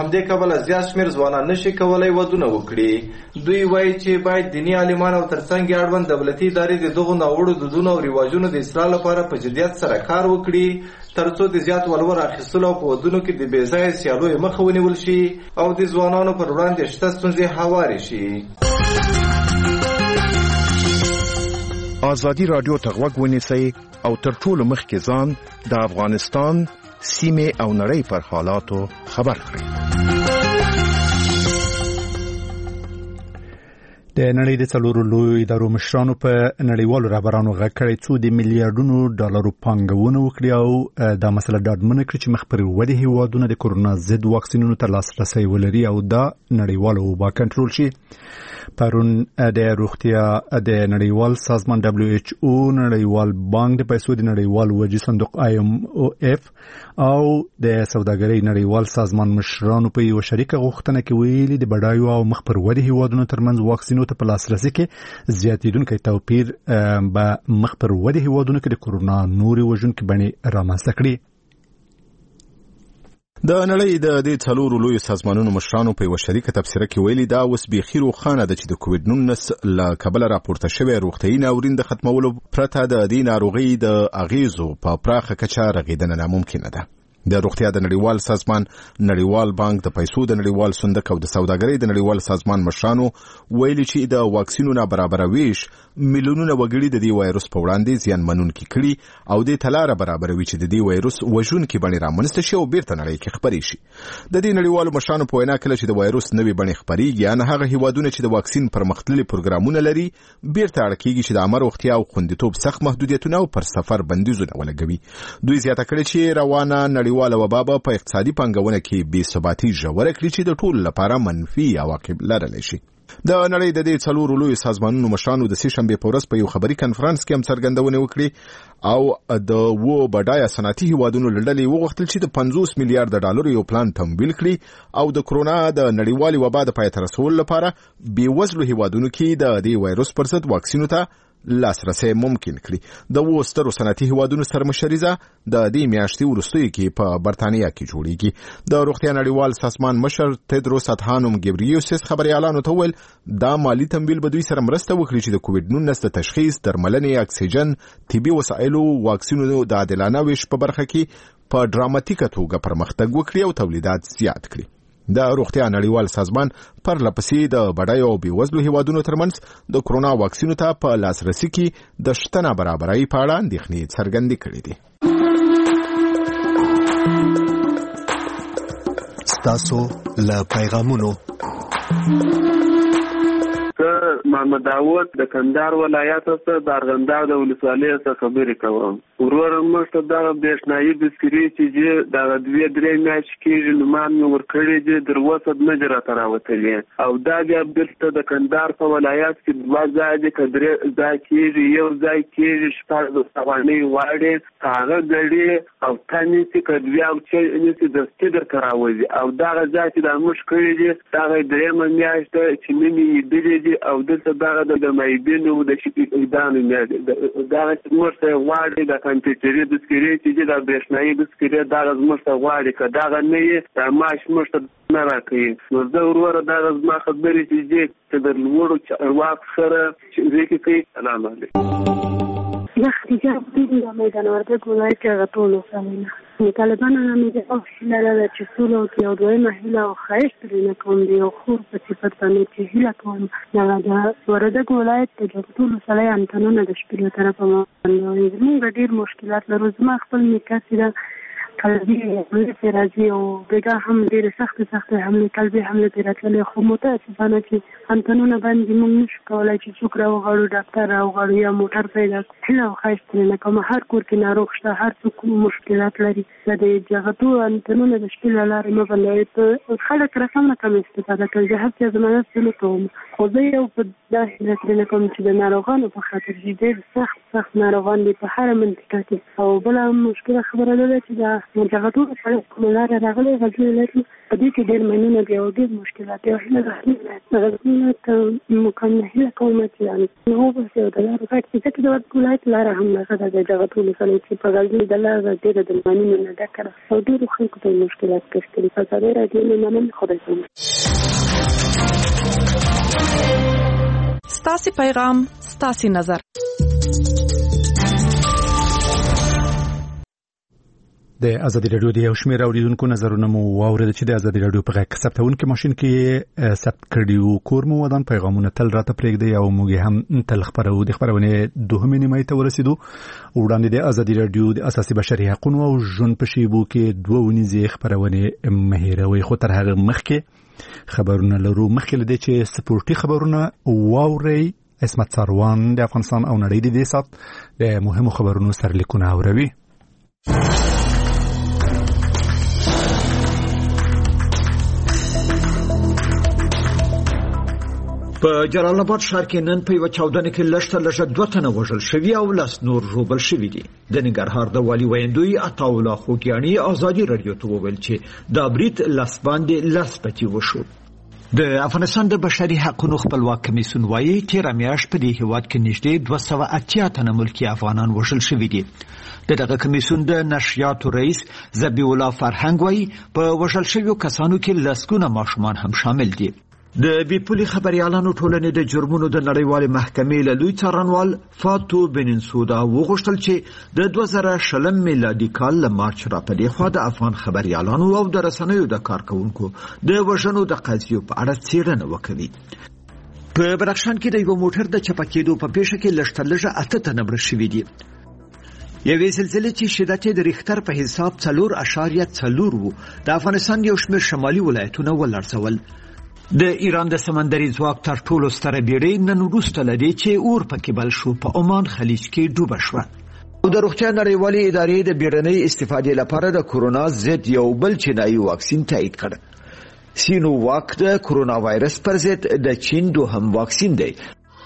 همدې کبله زیات شمېر ځوانان نشي کولی ودونه وکړي. دوی وایي چې باید دیني عالمان او ترڅنګ یې اړوند دولتي ادارې د دغو ناوړو دودونو او رواجونو د اصلاح لپاره په جدیت سره کار وکړي ترڅو د زیات ولور اخیستلو په ودونو کې د بې ځایه سیالیو مخه ونیول شي او د ځوانانو پر وړاندې شته ستونزې هوارې شي. ازادي راډیو ته غوږ ونیسئ او تر ټولو مخکې ځان د افغانستان سیمې او نړۍ پر حالاتو خبر کړئ. د نړۍ د څلورو لویو ادارو مشرانو په نړیوالو رهبرانو غږ کړی څو د میلیارډونو ډالرو پانګونه وکړي او دا مسله ډاډمنه کړي چې مخ پر ودې هیوادونه د کورونا ضد واکسینونو ته لاسرسی ولري او دا نړیواله وبا کنټرول شي. پرون د روغتیا د نړیوال سازمان دبليو ایچ او، نړیوال بانک د پیسو د نړیوال وجې صندوق آی ایم او اف او د سوداګرۍ نړیوال سازمان مشرانو په یو شریکه غوښتنه کې ویلي د بډایو او مخ پر ودې هیوادونو ترمنځ واکسینونو ته په لاسرسي کې زیاتېدونکی توپیر به مخ پر ودې هیوادونو کې د کورونا نورې وژونکې بڼې رامنځته کړي. د نړۍ د دې څلورو لویو سازمانونو مشرانو په یو شریکه تبصره کې ویلي دا اوس بیخي روښانه ده چې د کووډ نولس له کبله راپورته شوی روغتیايي ناورین د ختمولو پرته د دې ناروغۍ د اغیزو په پراخه کچه رغېدنه ناممکنه ده. د روغتیا د نړیوال سازمان، نړیوال بانک، د پیسو د نړیوال صندوق او د سوداګرۍ د نړیوال سازمان مشرانو ویلي چې د واکسینو نابرابره ویش میلیونونه وګړي د دې وایروس په وړاندې زیانمنونکي کړي او د تلاره برابروي چې د دې وایروس وژونکي بڼې رامنځته شي او بیرته نړۍ کې خپرې شي. د دې نړیوالو مشرانو په وینا کله چې د وایروس نوې بڼې خپرېږي یا نه هغه هیوادونه چې د واکسین پرمختللي پروګرامونه لري بیرته اړ کېږي چې د عامه روغتیا او خوندیتوب سخت محدودیتونه او پر سفر بندیزونه ولګوي. دوی زیاته کړې چې روانه نړیواله وبا په اقتصادي پانګونه کې بې ثباتي ژوره کړي چې د ټولو لپاره منفي عواقب لرلی شي. د نړۍ د دې څلورو لویو سازمانونو مشرانو د سې شنبې په ورځ په یو خبري کنفرانس کې هم څرګندونې وکړې او د و بډایه صنعتي هیوادونو له ډلې وغوښتل چې د پنځوس میلیارډ ډالرو یو پلان تمویل کړي او د کورونا د نړیوالې وبا د پای ته رسولو لپاره بېوزلو هیوادونو کې د دې وایروس پر ضد واکسینو ته لاسرسی ممکن کړي. د و سترو صنعتي هیوادونو سرمشریزه د دې میاشتې وروستیو کې په برتانیا کې جوړیږي. د روغتیا نړیوال سازمان مشر تدروس ادحانوم ګبریوسس خبريالانو ته ویل دا مالی تمویل به دوی سره مرسته وکړي چې د کووډ نولس د تشخیص، درملنې، اکسیجن، طبي وسایلو، واکسینونو د عادلانه ویش په برخه کې په ډراماتیکه توګه پرمختګ وکړي او تولیدات زیات کړي. د روغتیا نړیوال سازمان پر لپسې د بډایو او بېوزلو هیوادونو ترمنځ د کورونا واکسینو ته په لاسرسي کې د شته نابرابرۍ په اړه اندېښنې څرګندې کړې دي. ستاسو له پیغامونو محمد داوود د کندهار ولایت څخه د ارغنداب د ولسوالۍ څخه خبرې کوم. ورور موږ ته دا برېښنایي بسکري چې دا دوه درې میاشتې کېږي نو ما مې ورکړې دي در اوسه نه دي راته راوتلې او دا بیا بیرته د کندهار په ولایت کې دوه ځای دي که درې ځای کېږي یو ځای کېږي شپږ افغانۍ واړې هغه ګړې او تا نیسي که دوه او چې نیسي دستي درته راوځي او دغه ځای چې دا موږ کړي دي دغه درېیمه میاشت ده چې نه مې لیدلې دي او دلته دغه د مایبینو د شپېدانو دغه چې موږ ته غواړي د کمپیوټري بسکري چې د برېښنایي بسکري دغه زموږ ته غواړي که دغه نه یې دا معاش موږ ته نه راکوي. نو زه وروره دغه زما خبرې چې دي چې د لوړو چارواکو سره چې کوي. سلام علیکم. زه خدیجه عبدالله د میدان وردګ ولایت هغه ټولو سمینه د طالبانو نه مې د هیله لرله چې سوله وکړي او دویمه هیله او ښایست ترېنه کوم د یو خور په صفت باندې چې هیله کوم دغه د وردګ ولایت د دغه ټولو سړی انتنونه د شپې له طرفه باندې زموږ ډېر مشکلات لرو. زما خپل نیکه چې ده قلبي حملې پرې راځي او بېګا هم ډېرې سختې سختې حملې قلبي حملې پرې راتللې خو متاسفانه چې انتنونه باندې موږ نشو کولی چې څوک راوغواړو ډاکټر راوغواړو یا موټر پیدا کړو. هیله او ښایست ترېنه کوم. هر کور کې ناروغ شته، هر څوک مشکلات لري. د دغه ټولو انتنونه د شپې له لارې مه بندوئ. خلک رقم رقم استفاده کوي. زه هر څه ضمانت څه نه کوم خو زه یو په دا هیله ترېنه کوم چې د ناروغانو په خاطر چې ډېر سخت سخت ناروغان دي په هره منطقه کې. او بله مشکله خبره دا ده چې دا نو دغه ټول سره کومه لاره راغلې غزل لري په دې کې ډېر مننه بیا او ډېر مشکلات یو هله راځي غزل ته مکمل هله کومه چې نو به یو د لارې فکر چې د ولایت لاره هم نه ده دغه ټول سره چې په غزل د لاره ډېر د مننه نه ده کړه او ډېر خلکو ته مشکلات کړي په سره راځي نو مننه خدای ته ستاسي پیغام ستاسي نظر د ازادي رادیو د یو شمېر اوریدونکو نظرونه مو واورېدل چې د ازادي رادیو په غږ ثبتونکو ماشين کې ثبت کړیو کور مو ودان پیغامونه تل راته پرېږدي او موږ هم تل خبرو د خبرونه دوهمه نیمه ته ورسېدو وړاندې د ازادي رادیو د اساسي بشري حقوقو او ژوند په شیبو کې دوه ونیزې خبرونه مهیروي خو تر هغه مخکې خبرونه لرو مخکې لدې چې سپورتي خبرونه واوري اسمت ساروان د افغانستان او نړۍ د دې سات د مهمو خبرونو سرلیکونه اوروي په جلال آباد ښار کې نن په یو چاودنه کې لږ لږ دوه تنه وژل شوي او لاس نور ژوبل شوي دي د ننګرهار د والي ویندوی عطاالله خوګیاني ازادي رادیو ته وویل چې دا برید لاس باندې لاس پتی وشو د افغانستان د بشري حقوقو خپلواک کمیسیون وايي چې رمیاش په دې هیواد کې نږدې دوه سوه اتیا تنه ملکی افغانان وژل شوي دي دغه کمیسیون د نشریاتو رئیس ذبیح الله فرهنګ وايي په وژل شویو کسانو کې لسګونه ماشومان هم شامل دي د بیپولي خبريالانو ټولنې د جرمونو د نړیوالې محکمې له لوی څارنوال فاتو بننسودا وغوښتل چې د دوه زره شلم میلادي کال له مارچ را پدې خوا د افغان خبريالانو او د رسنیو د کارکونکو د وژنو د قضیو په اړه څېړنه وکړي په بدخشان کې د یو موټر د چپه کېدو په پیښه کې لږ لږ اته تنه مړه شوي دي یوې زلزلې چې شدت د ریختر په حساب څلور اعشاریه څلور وو د افغانستان یو شمېر شمالي ولایتونه ولړزول د ایران د سمندري ځواک تر ټولو ستره بیړۍ نن وروسته لدی چې اور پکې بل شو په عمان خلیج کې ډوبه شوه او د روغتیا نړیوالې ادارې د بیړنۍ استفادې لپاره د کورونا ضد یو بل چینایي واکسین تایید کړ سینو واک د کورونا وایرس پر ضد د چین دوهم واکسین دی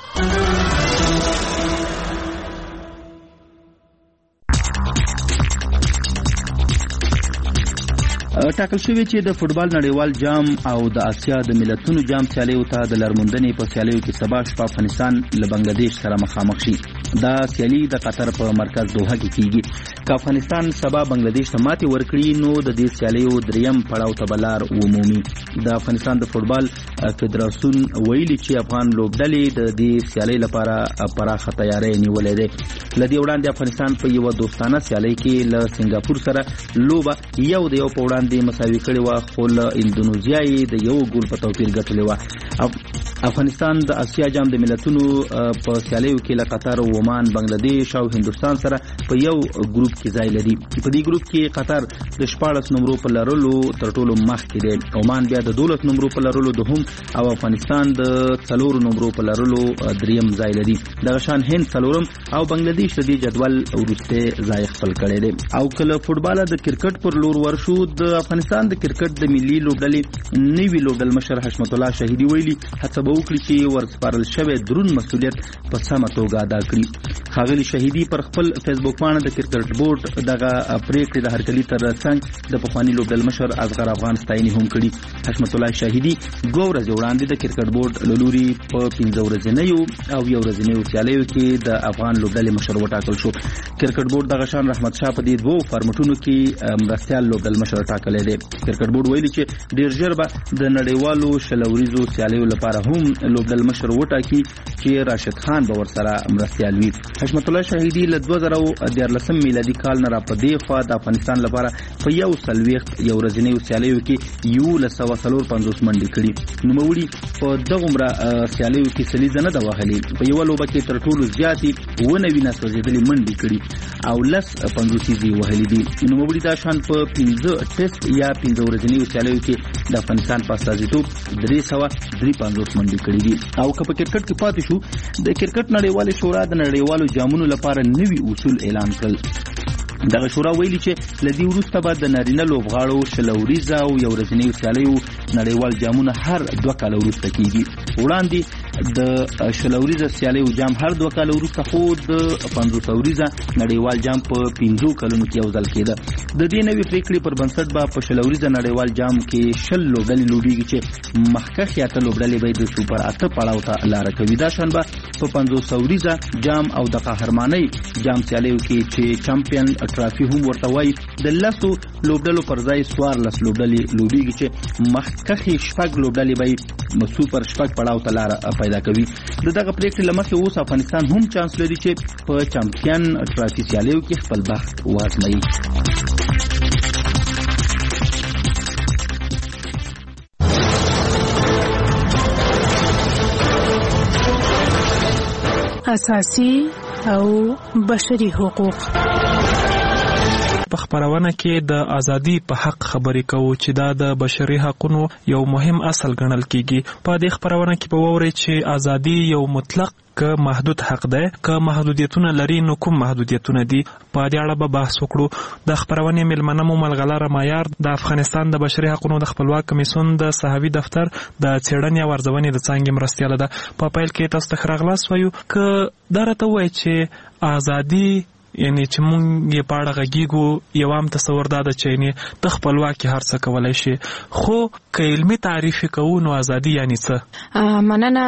ټاکل شوی چې د فوتبال نړیوال جام او د آسیا د ملتونو جام سیالیو ته د لرموندنې په سیالیو کې سبا شپه افغانستان له بنگلاديش سره مخامخ شي دا سیالي د قطر په مرکز دوحه کې کیږي که افغانستان سبا بنگلاديش ته ماتې ورکړي نو د دې سیالیو دریم پړاو ته بلار ومومي د افغانستان د فوتبال فدراسیون ویلي چې افغان لوبډلې د دې سیالي لپاره پراخه تیاری نیولې ده لدی وړاندې افغانستان په یو دوستانه سیالي کې له سنگاپور سره لوبه یو د یو په وړاندې مساوي کړي و خو له اندونیزیا یې د یو ګول په توپیر ګټلې و افغانستان د آسیا جام د ملتونو په سیالیو کې له قطر او عمان بنگلاديش او هندستان سره په یو ګروپ کې ځای لري په دې ګروپ کې قطر د شپاړس نمبرو په لرلو تر ټولو مخکې دی عمان بیا د دولس نمبرو په لرلو دوهم او افغانستان د څلور نمبرو په لرلو دریم ځای لري دغه شان هند څلورم او بنگلاديش د دې جدول وروسته ځای خپل کړی دی او کله فوتبال د کرکټ پر لور ورشو د افغانستان د کرکټ د ملي لوبډلې نوی لوبډل مشر حشمت الله شهیدي ویلي هڅه وکړي چې ورسپارل شوی درون مسؤلیت په سمه توګه ادا کړي ښاغلي شهیدي پر خپل فیسبوک باندې د کرکټ بورډ دغه پریکړې د هرکلي تر څنګ د پخوانی لوبډل مشر اصغر افغان ستاینې هم کړي حشمت الله شهیدي دوه ورځې وړاندې د کرکټ بورډ له لوري په پنځه ورځنیو او یو ورځنیو سیالیو کې د افغان لوبډلې مشر وټاکل شو کرکټ بورډ دغه شان رحمت شاه په دې دوه فارمټونو کې مرستيال لوبډل مشر ټاکلی دی کرکټ بورډ ویلي چې ډیر ژر به د نړیوالو شلوریزو سیالیو لپاره هم لوبډل مشر وټاکي چې راشد خان به ورسره مرستيال وي حشمت الله شهیدي له دوه زره دیارلسم میلادي کال نه را پدې خوا د افغانستان لپاره په یو سلويخت یو ورځنیو سیالیو کې یو لسو سلور پنځوس منډې کړي نوموړي په دغه عمره سیالیو کې سلیزه نه د وهلي په یو لوبه کې تر ټولو زیاتې ونه وینه سوځېدلې منډې کړي او لس پنځوسیزي وهلي دي نوموړي دا شان په پنځه ټیسټ یا پنځه ورځنیو سیالیو کې د افغانستان په استازیتوب درې سوه درې پنځوس منډې کړي دي او که په کرکټ کې پاتې شو د کرکټ نړیوالې شورا د نړیوالو جامونو لپاره نوي اصول اعلان کړل دغه شورا ویلي چې لدی وروسته به د نارینه لوبغاړو شلوریزه او یو ورځنیو سیالیو نړیوال جامونه هر دوه کاله وروسته کیږي وړاندې د شلوريزه سیالي جام هر دوه کال وروسته خو د پنځوس اوريزه نړیوال جام په پنځو کلونو کې یو ځل کېده. د دې نوې پریکړې پر بنسټ به په شلوريزه نړیوال جام کې شل لوبډلې لوبېږي چې مخکښ اته لوبډلې به د سوپر اته پړاو ته لار کوي. دا شنبه په پنځوس اوريزه جام او د قهرمانۍ جام سیالیو کې چې چمپیون ټرافي هم ورته وایي د لاسو لوبډلو پر ځای سوار لس لوبډلې لوبېږي چې مخکښ شپږ لوبډلې به سوپر شپږ پړاو ته لار پیدا کوي. د دغه پریکړې لمخې اوس افغانستان هم چانس لري چې په چمپیون ټرافي سیالیو کې خپل بخت وازمایي. اساسي او بشري حقوق. په خبرونه کې د ازادي په حق خبرې کوو چې دا د بشري حقوقو یو مهم اصل ګڼل کیږي. په دې خبرونه کې به ووري چې ازادي یو مطلق که محدود حق ده، که محدودیتونه لري نو کوم محدودیتونه دي. په دې اړه به بحث وکړو. د خبرونه ملمنه مو ملغلره معیار د افغانستان د بشري حقوقو د خپلواک کمیسیون د صحوي دفتر د څېړنې او ارزونې د څانګې مرستیاله ده. په پیل کې تاسو ته خراغلاس وایو که دا راته وایي چې ازادي یعنی چې مونږ یې په اړه غږیږو یو عام تصور دا ده چې یعنی د خپلواکي هر څه کولی شي، خو که علمي تعریف کوو نو ازادي یعنی څه؟ مننه.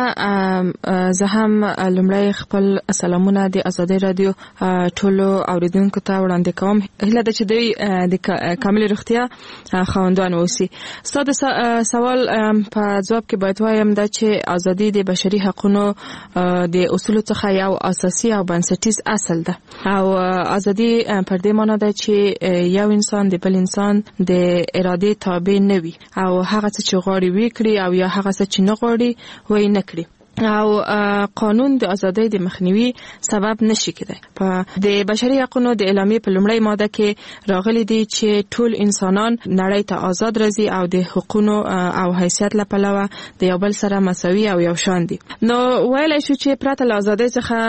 زه هم لومړی خپل سلامونه د ازادي رادیو ټولو اوریدونکو ته وړاندې کوم. هیله ده چې دوی د کامل روغتیا خاوندان اوسي. ستاسو سوال په جواب کې باید وایم دا چې ازادي د بشري حقوقو د اصولو څخه یو اساسي او بنسټیز اصل ده او ازادي پر دې معنی ده چې یو انسان د بل انسان د اراده تابع نه وي او هغه څه چې غواړي وکړي او یا هغه څه چې نه غواړي وای نه کړي او قانون د ازادۍ د مخنیوي سبب نشي کېدای. په د بشري حقوقو د اعلامیې په لومړی ماده کې راغلي دي چې ټول انسانان نړۍ ته آزاد راځي او د حقوقو او حیثیت له پلوه د یو بل سره مساوي او یو شان دي. نو ویلای شو چې پرته له ازادۍ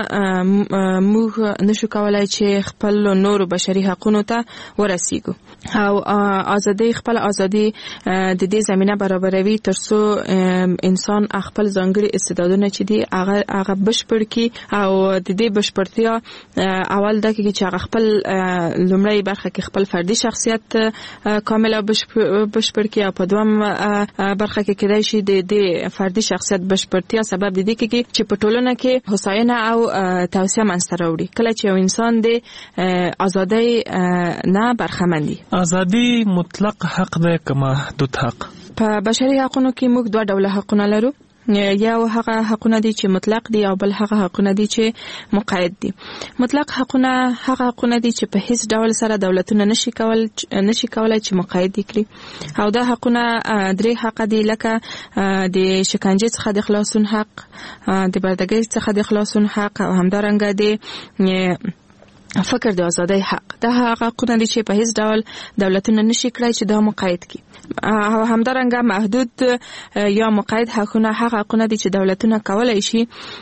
څخه موږ نشو کولای چې خپل نور بشري حقوقو ته ورسیږو او ازادۍ خپل ازادي د دې زمينه برابروي ترڅو انسان خپل ځانګړي استعداد چې دی هغه هغه بشپړ کی او د دې بشپړتیا اول د کې چې هغه خپل لومړی برخه کې خپل فردي شخصیت کامل بشپړ کی او په دوم برخه کې کېدای شي د دې فردي شخصیت بشپړتیا سبب د دې کې چې په ټولنه کې هوساینه او توسعه منځته راوړي. کله چې یو انسان د ازادۍ نه برخمندي. ازادي مطلق حق ده که محدود حق؟ په بشري حقوقو کې موږ دوه ډوله حقونه لرو. یو هغه حقونه دي چې مطلق دي او بل هغه حقونه دي چې مقید دي. مطلق حقونه هغه حقونه دي چې په هیڅ ډول سره دولتونه نشي کول نشي کولای چې مقید کړي او دا حقونه درې حق دي لکه د شکنجې څخه د خلاصون حق، د بردګۍ څخه د خلاصون حق او همدارنګه د فکر د ازادۍ حق. دا هغه حقونه دي چې په هیڅ ډول دولتونه نشي کړای چې دا مقید کړي او همدارنګه محدود یا مقید حقونه هغه حقونه دي چې دولتونه کولای شي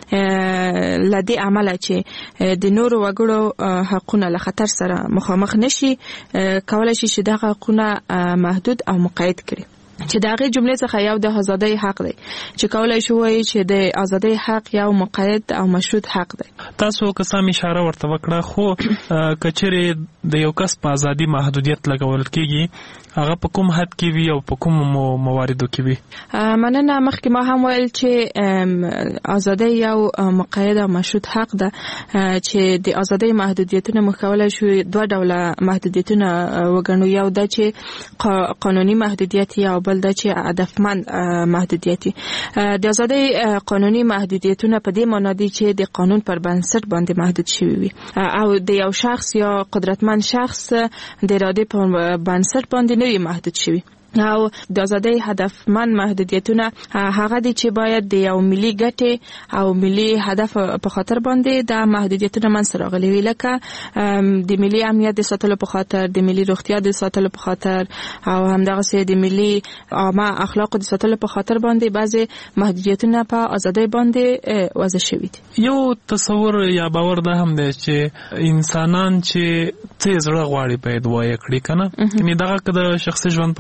لدی عمله چې د نور وګړو حقونه له خطر سره مخامخ نشي کولای شي چې دا حقونه محدود او مقید کړي. چې داغه جمله څخه یو د ازادۍ حق دی چې کولای شو وایي چې د ازادۍ حق یو مقید او مشروط حق دی. تاسو که سم اشاره ورته وکړه خو کچره د یو کس په ازادي محدودیت لګول کیږي هغه په کوم حد کې وي او په کوم مواردو کې وي؟ مننه. مخکې ما هم ویل چې ازادۍ یو مقید او مشروط حق ده چې د ازادۍ محدودیتونه مخولای شو دوه ډوله محدودیتونه وګڼو. یو د چې قانوني محدودیت او بل د چې هدفمند محدودیت. د ازادۍ قانوني محدودیتونه په دې معنی دي چې د قانون پر بنسټ باندې محدود شوی وي او د یو شخص یا قدرتمند شخص د اراده په بنسټ باندې نه محدود شوی. او د ازادۍ هدفمند محدودیتونه هغه دي چې باید د یو ملي ګټې او ملي هدف په خاطر باندې د محدودیتونه منځ راغلي وي لکه د ملي امنیت د ساتلو په خاطر، د ملي روغتیا د ساتلو په خاطر او همدغه د ملي عامه اخلاق د ساتلو په خاطر باندې بعضي محدودیتونه په ازادۍ باندې وضع شوي دي. یو تصور یا باور ده هم دی چې انسانان چې څه زړه غواړي باید وایي کړي کنه، یعنی دغه د شخصي ژوند په دایره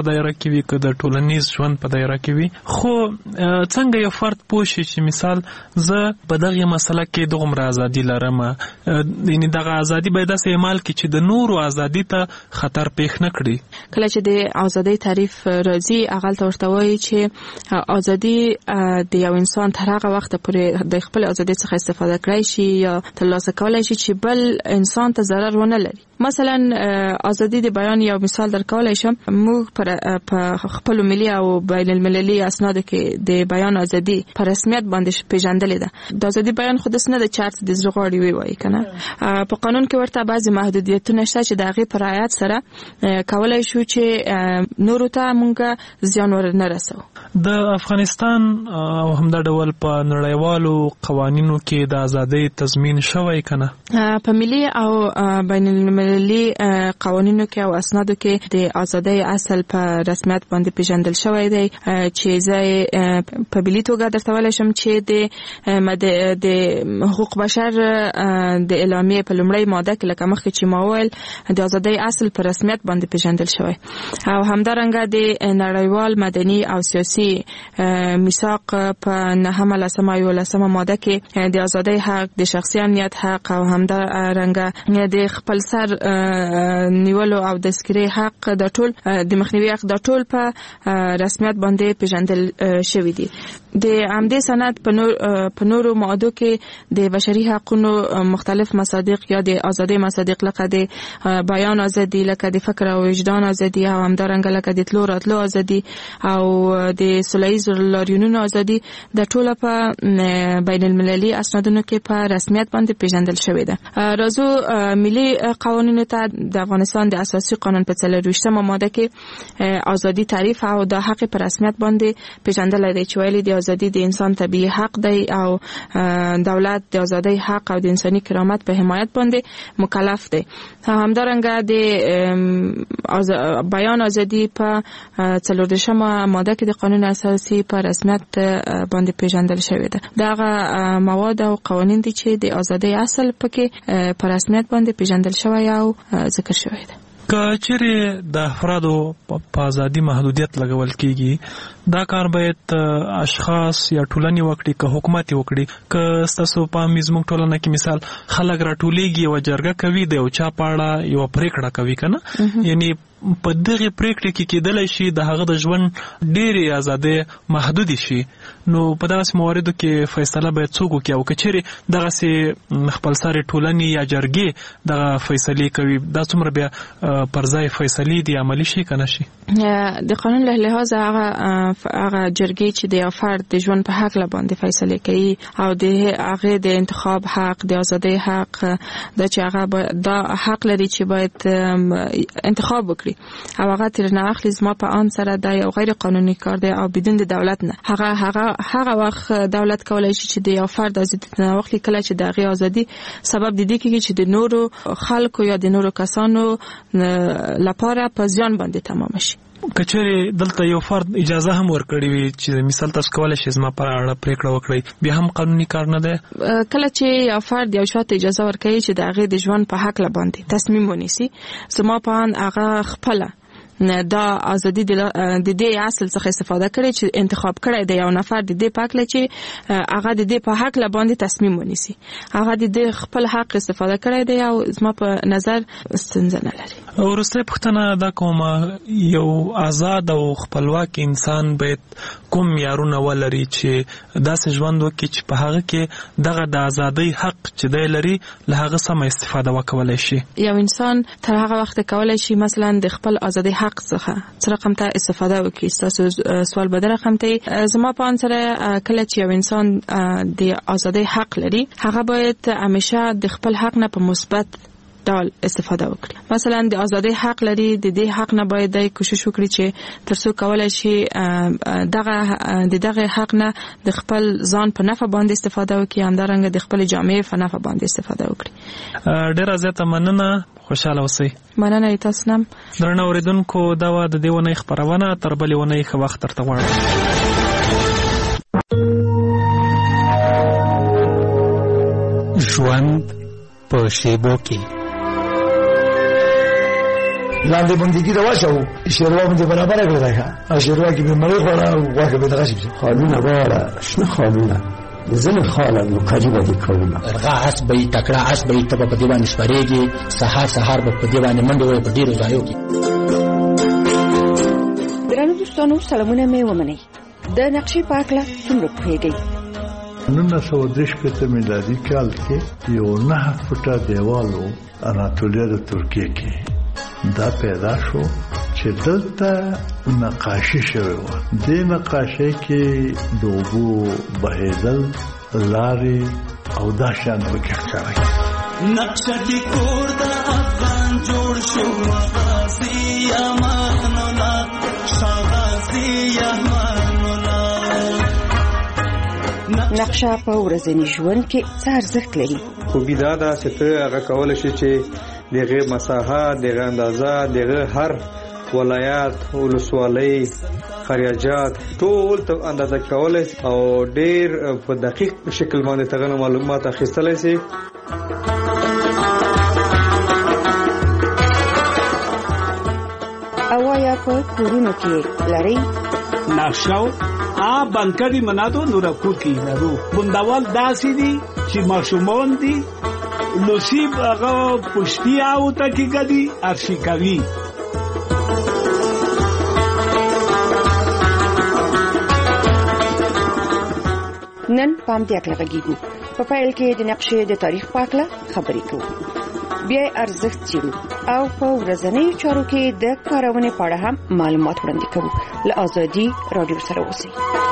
کې وي که د ټولنیز ژوند په دایره کې وي. خو څنګه یو فرد پوه شي چې مثال زه په دغه مسله کې دغومره ازادي لرم، یعنې دغه ازادي باید داسې عمل کړي چې د نورو ازادي ته خطر پیښ نه کړي. کله چې د ازادۍ تعریف راځي هغلته ورته وایي چې ازادي د یو انسان تر هغه وخته پورې د خپل ازادۍ څخه استفاده کړی شي یا ترلاسه کولی شي چې بل انسان ته ضرر ونه لري. مثلا ازادي د بیان یو مثال درکولای شم. موږ په خپل ملي او بین المللي اسنادو کې د بیان ازادي په رسمیت باندې پیژندلې ده. د ازادي بیان خود نه د چارت د زغړی وی وای کنه. په قانون کې ورته بعضی محدودیتونه شته چې د هغې په رعایت سره کولای شو چې نورو ته موږ زیان ور نه رسو. د افغانستان او همدا ډول په نړیوالو قوانینو کې د ازادۍ تضمین شوی کنه. په ملي او بین المللي قوانینو کې او اسنادو کې د ازادۍ اصل په رسمیت باندې پیژندل شوی دی چې زه په ملي توګه درته ویلی شم چې د حقوق بشر د اعلامیې په لومړۍ ماده کې لکه مخکې چې ما وویل د ازادۍ اصل په رسمیت باندې پیژندل شوی او همدارنګه د نړیوال مدني او سیاسي میثاق په نهمه لسمه یولسمه ماده کې د ازادۍ حق، د شخصي امنیت حق او همدارنګه د خپل سر نیولو او د سکري حق د ټول د مخنیوي حق د ټول په رسمیت باندې پیژندل شوی دی. د عمدي سند په نور په نورو ماده کې د بشري حقوقو مختلف مصادیق یا د ازادي مصادیق لکه د بیان ازادي، لکه د فکر او وجدان ازادي او همدارنګه لکه د تلو راتلو ازادي او د سوله‌ییز لاریونونو ازادي د ټوله په بین المللي اسنادونو کې په رسمیت باندې پیژندل شوی ده. راځو ملي قوانینو ته د افغانستان د اساسي قانون په څلرویشتمه ماده کې ازادي تعریف او د حق په رسمیت باندې پیژندل دی چې ویلي دی ازادي د انسان طبيعي حق دی او دولت د ازادۍ حق او د انساني کرامت په حمایت باندې مکلف دی. همدارنګه د بیان ازادي په څلوردېرشمه ماده کې د قانون اساسي په رسمیت باندې پیژندل شوی ده. دغه مواد او قوانین دي چې د ازادۍ اصل پکې په رسمیت باندې پیژندل شوی او ذکر شوی ده. که چیرې د افرادو په ازادي محدودیت لګول کیږي دا کار باید اشخاص یا ټولنې وکړي که حکومت وکړي. که ستاسو په زموږ ټولنه کې مثال خلک راټولیږي او جرګه کوي د یو چا په اړه یو پریکړه کوي کنه، یعنی په دغه پریکړه کې کېدلی شي د هغه د ژوند ډېرې ازادۍ محدود شي، نو په دغسې مواردو کې فیصله باید څوک وکړي او که چیرې دغسې خپلسرې ټولنې یا جرګې دغه فیصلې کوي دا څومره بیا پر ځای فیصلې دي عملي شي که نه شي؟ د قانون له لحاظه هغه هغه جرګې چې د یو فرد د ژوند په حق باندې فیصله کوي او د هغه د انتخاب حق، د ازادۍ حق، دا چې هغه دا حق لري چې باید انتخاب وکړي او هغه تر نه اخلي زما په ان سره دا یو غیر قانوني کار دی او بدون د دولت نه. هغه هغه هغه وخت دولت کولای شي چې د یو فرد ازادي نه واخلي کله چې د هغه ازادي سبب د دې کېږي چې د نورو خلکو یا د نورو کسانو لپاره په ځان باندې تمام شي. کچېرې دلته یو فرد اجازه هم ورکړي وي چې مثال تاسو کولای شئ زما پر اړه پریکړه وکړئ، بیا هم قانوني کار نه دی. کله چې یو فرد یو شاته اجازه ورکړي چې د هغه د ژوند په حق باندې تصمیم ونیسي، زما په ان هغه خپل دا ازادي د دې اصل څخه استفاده کړي چې انتخاب کړي د یو نفر د دې پاک لچې هغه د دې په حق باندې تصمیم ونیسي، هغه د دې خپل حق استفاده کړي دی او زما په نظر ستونزه نه لري. وروسته پوښتنه دا کومه یو آزاد او خپلواک انسان باید کوم معیارونه ولري چې داسې ژوند وکړي چې په هغه کې دغه د ازادۍ حق چې دی لري له هغه سمه استفاده وکولای شي؟ یو انسان تر هغه وخت کولای شي مثلا د خپل ازادۍ حق څخه څه رقم ته استفاده وکړي. تاسو سوال به در رقم ته زما په ان سره کله چې یو انسان د ازادۍ حق لري هغه باید همیشه د خپل حق نه په مثبت ډول استفاده وکړي. مثلا د ازادۍ حق لري، د دې حق نه باید د کوشش وکړي چې ترڅو کولای شي دغه د دغه حق نه د خپل ځان په نفع باندې استفاده وکړي، همدارنګه د خپل جامعې په نفع باندې استفاده وکړي. ډېر زیاته مننه، خوشاله اوسئ. مننه تاسو نم. درنو اوریدونکو دا و د دې ونې خبرونه، تر بلې ونې ښه وخت درته غواړم. ژوند په شیبو کې لاندې بندګي دا واچو شیروا باندې برابر کړی ښه شیروا کې به مړی خوړه او واګه به دغه شي خالونه واره شنو خالونه زنه خاله نو کاجی باندې کوله هغه اس به تکړه اس به ته په دیوان شپریږي سحر سحر په دیوان منډه وي په ډیرو ځایو کې. درنو دوستانو سلامونه مې ومنئ. د نقشې پاکله څومره پوهیږئ؟ نولس سوه درې شپېته میلادي کال کې یو نه فوټه دیوال و اناتولیا د ترکیې کې دا پیدا شو چې دلته نقاشي شوی و. دې نقاشۍ کې د اوبو بهېدل لارې او دا شیان پکې ښکاره کېږي. نقشه کې کور د افغان جوړ شو غازي امان الله شاه امان الله. نقشه په ورځني ژوند کې څه ارزښت لري؟ خوبي دا ده چې ته هغه کولی شې چې دغه مساحه دغه اندازه دغه هر ولایت ولسوالۍ خریاجات ټول ته اندازه کولای او ډیر په دقیق شکل باندې تغنه معلومات اخیستلای شي. اوایا په کورونو کې لري نقشاو آ بانکاری منادو نورا کوکی نرو بندوال داسې دي چې ماشومان دي نصیب هغه پشتي او ته کې غدي ارشي کوي. نن پام دې اکل غږیږو په پیل کې د نقشې د تاریخ په اړه خبرې کوو. بیا ارزښت چیرو او په ورځنیو چارو کې د کارونې په اړه هم معلومات وړاندې کوو. له ازادي رادیو سره اوسئ.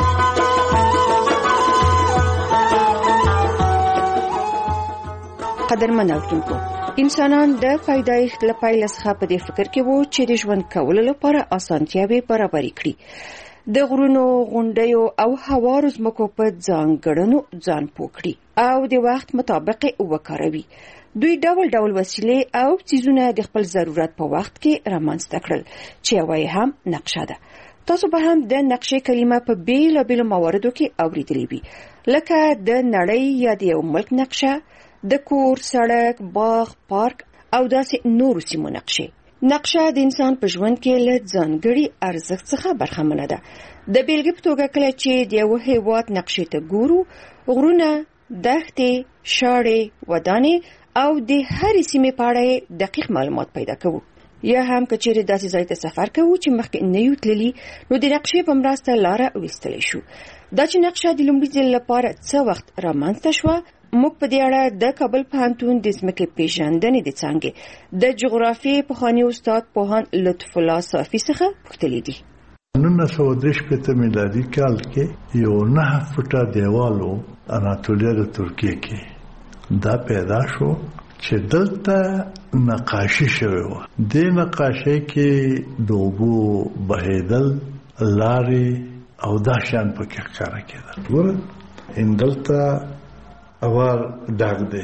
قدرمن اوریدونکو، انسانان د پیدایښت له پیل څخه په دې فکر کې وو چې د ژوند کولو لپاره اسانتیاوې برابرې کړي. د غرونو غونډیو او هوارو ځمکو په ځانګړنو ځان پوکړي او د وخت مطابق وکاروي. دوی ډول ډول وسیلې او چیزونه د خپل ضرورت په وخت کې رامنځته کړل چې یوه هم نقشه ده. تاسو به هم د نقشې کلمه په بیلابیلو مواردو کې اوریدلې وي، لکه د نړۍ یا د یو ملک نقشه، د کور، سړک، باغ، پارک او داسې نورو سیمو نقشې. نقشه د انسان په ژوند کې له ځانګړي ارزښت څخه برخمنه ده. د بیلګې په توګه کله چې د یو هېواد نقشې ته ګورو، غرونه، دښتې، شاړې، ودانې او د هرې سیمې په اړه دقیق معلومات پیدا کوو. یا هم که چیرې داسې ځای ته سفر کوو چې مخکې نه یو تللي، نو د نقشې په مرسته لاره ویستلی شو. دا چې نقشه د لومړي ځل لپاره څه وخت رامنځته شوه، موږ په دې اړه د کابل پوهنتون د ځمکې پیژندنې د څانګې د جغرافیې پخواني استاد پوهاند لطف الله صافي څخه پوښتلي دي. نولس سوه درې شپېته میلادي کال کې یو نه فوټه دیوال و اناتولیا د ترکیې کې. دا پیدا شو چې دلته نقاشي شوی و. دې نقاشۍ کې د اوبو بهېدل لارې او دا شیان پکې ښکاره کېدل. ګوره دلته اوار ډاګ دی،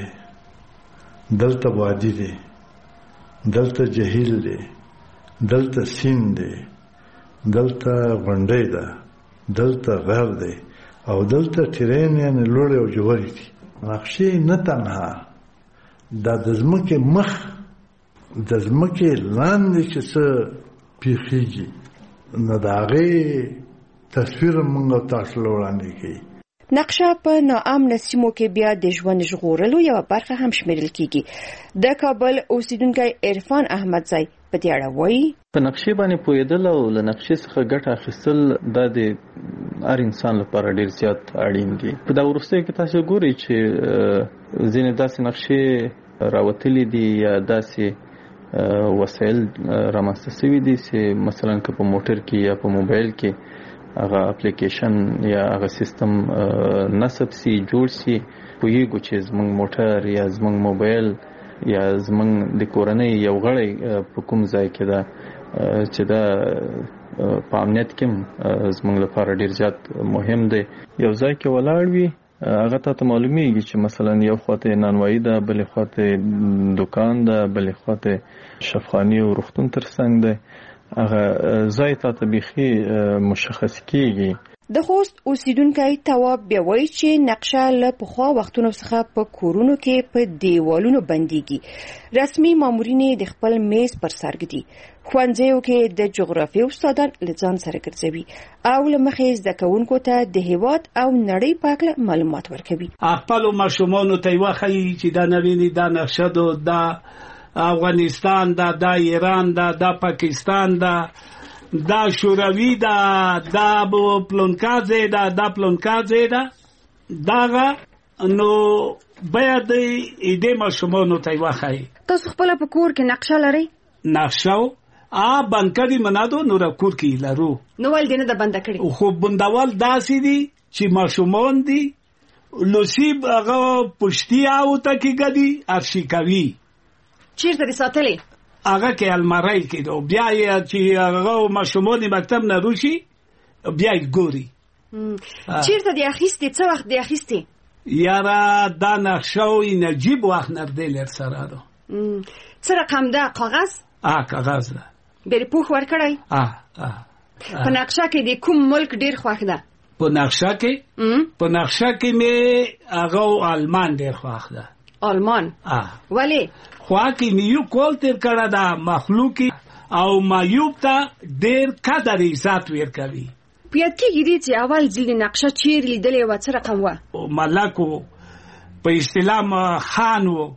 دلته وادي دی، دلته جهیل دی، دلته سیند دی، دلته غونډۍ ده، دلته غر دی او دلته ټرین یعنی لوړې او جوړې دي. نقشې نه تنها دا د ځمکې مخ د ځمکې لاندې چې څه پیښیږي نو د هغې تصویر موږ تاسو له وړاندې کوي. نقشه په ناامنه سیمو کې بیا د ژوند ژغورلو یوه برخه هم شمیرل کیږي. د کابل اوسیدونکی عرفان احمدزی په دې اړه وایي: په نقشې باندې پوهېدل او له نقشې څخه ګټه اخیستل دا د هر انسان لپاره ډیر زیات اړین دي. په دا وروستیو کې تاسو ګورئ چې ځینې داسې نقشې راوتلي دي یا داسې وسایل رامنځته شوي دي چې مثلا که په موټر کې یا په موبایل کې هغه اپلیکیشن یا هغه سیستم نصب سي جوړ سي، پوهیږو چې زموږ موټر یا زموږ موبایل یا زموږ د کورنۍ یو غړی په کوم ځای کې ده چې دا په امنیت کې زموږ لپاره ډیر زیات مهم دی. یو ځای کې ولاړ وي، هغه ته معلومیږي چې مثلا یو خواته نانوایی ده، بلې خواته دکان ده، بلې خواته شفاخانه او روغتون ترڅنګ ده. هغه ځای ته بیخي مشخص کیږي. د خوست اوسیدونکو تواب بیا وایي چې نقشه له پخوا وختونو څخه په کورونو کې په دیوالونو بنديږي. رسمي مامورین د خپل میز پر سر ږدي. ښوونځیو کې د جغرافي استادان لځان سره ګرځوي او له مخې زده کوونکو ته د هیواد او نړۍ په اړه معلومات ورکوي. خپل ماشومانو ته وایي چې دا نویني دا نقشه ده، دا افغانستان ده، دا ایران ده، دا پاکستان ده، دا شوروي ده، دا پلونکازه ده، دا پلونکازه ده. داغه نو باید دې ماشومانو ته وایي. تاسو خپل په کور کې نقشه لرئ؟ نقشه ا بنکړی منادو نو را کور کې لرو. نو ول دې نه د بند کړی. خو بندوال داسې دي چې ماشومان دي لوسیب هغه پښتي او ته کې غدي ارشي کوي. چیرته دې ساتلې؟ هغه کې الماری کې دو بیا یې چې هغه ماشومان مکتب نه روشي بیا یې ګوري. چیرته دې اخیستې؟ څه وخت دې اخیستې؟ یاره دا نقشه او نجیب وخت نردل لر سره ده. څه رقم ده؟ کاغذ؟ اه کاغذ ده. بری پوښ ور کړی؟ اه اه. په نقشه کې د کوم ملک ډیر خوښ ده؟ په نقشه کې په نقشه کې مې هغه آلمان ډیر خوښ ده. آلمان؟ اه. ولی؟ خو کې نیو کول تر کړه دا مخلوقي او معیوب ته ډیر قدر عزت ورکوي. پیاد کې دي چې اول ځل نقشه چیر لیدلې و څه رقم و؟ ملکو په اصطلاح خان و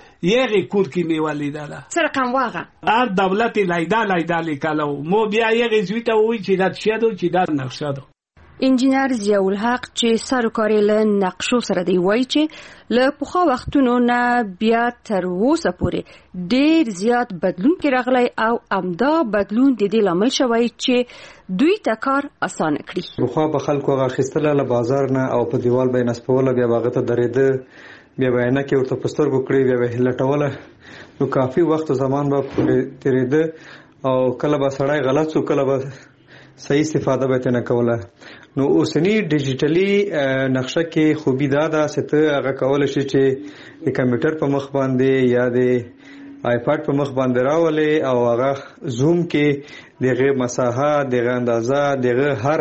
یغه کور کې می ولیدله. څه رقم واغه؟ هر دولت لایدا لایدا لیکلو. مو بیا یغه زویته وای چې دا څه دو چې دا نقشه ده. انجینر ضیاء الحق چې سرکاري له نقشو سره دی وایي چې له پخوا وختونو نه بیا تر اوسه پورې ډیر زیات بدلون کې راغلی او امدا بدلون د دې لامل شوی چې دوی ته کار اسانه کړي. پخوا به خلکو هغه اخیستله له بازار نه او په دیوال به یې نصبوله، بیا به هغه ته درېده، بیا به عینکې ورته په سترګو کړې، بیا به یې لټوله. نو کافي وخت و زمان به تېرېده او کله به سړی غلط شو، کله به صحیح استفاده به ترې نه کوله. نو اوسنی ډیجیټلي نقشه کې خوبي دا ده چې ته هغه کولی شې چې د کمپیوټر په مخ باندې یا د آیپاډ په مخ باندې راولې او هغه زوم کې دغه مساحه، دغه اندازه، دغه هر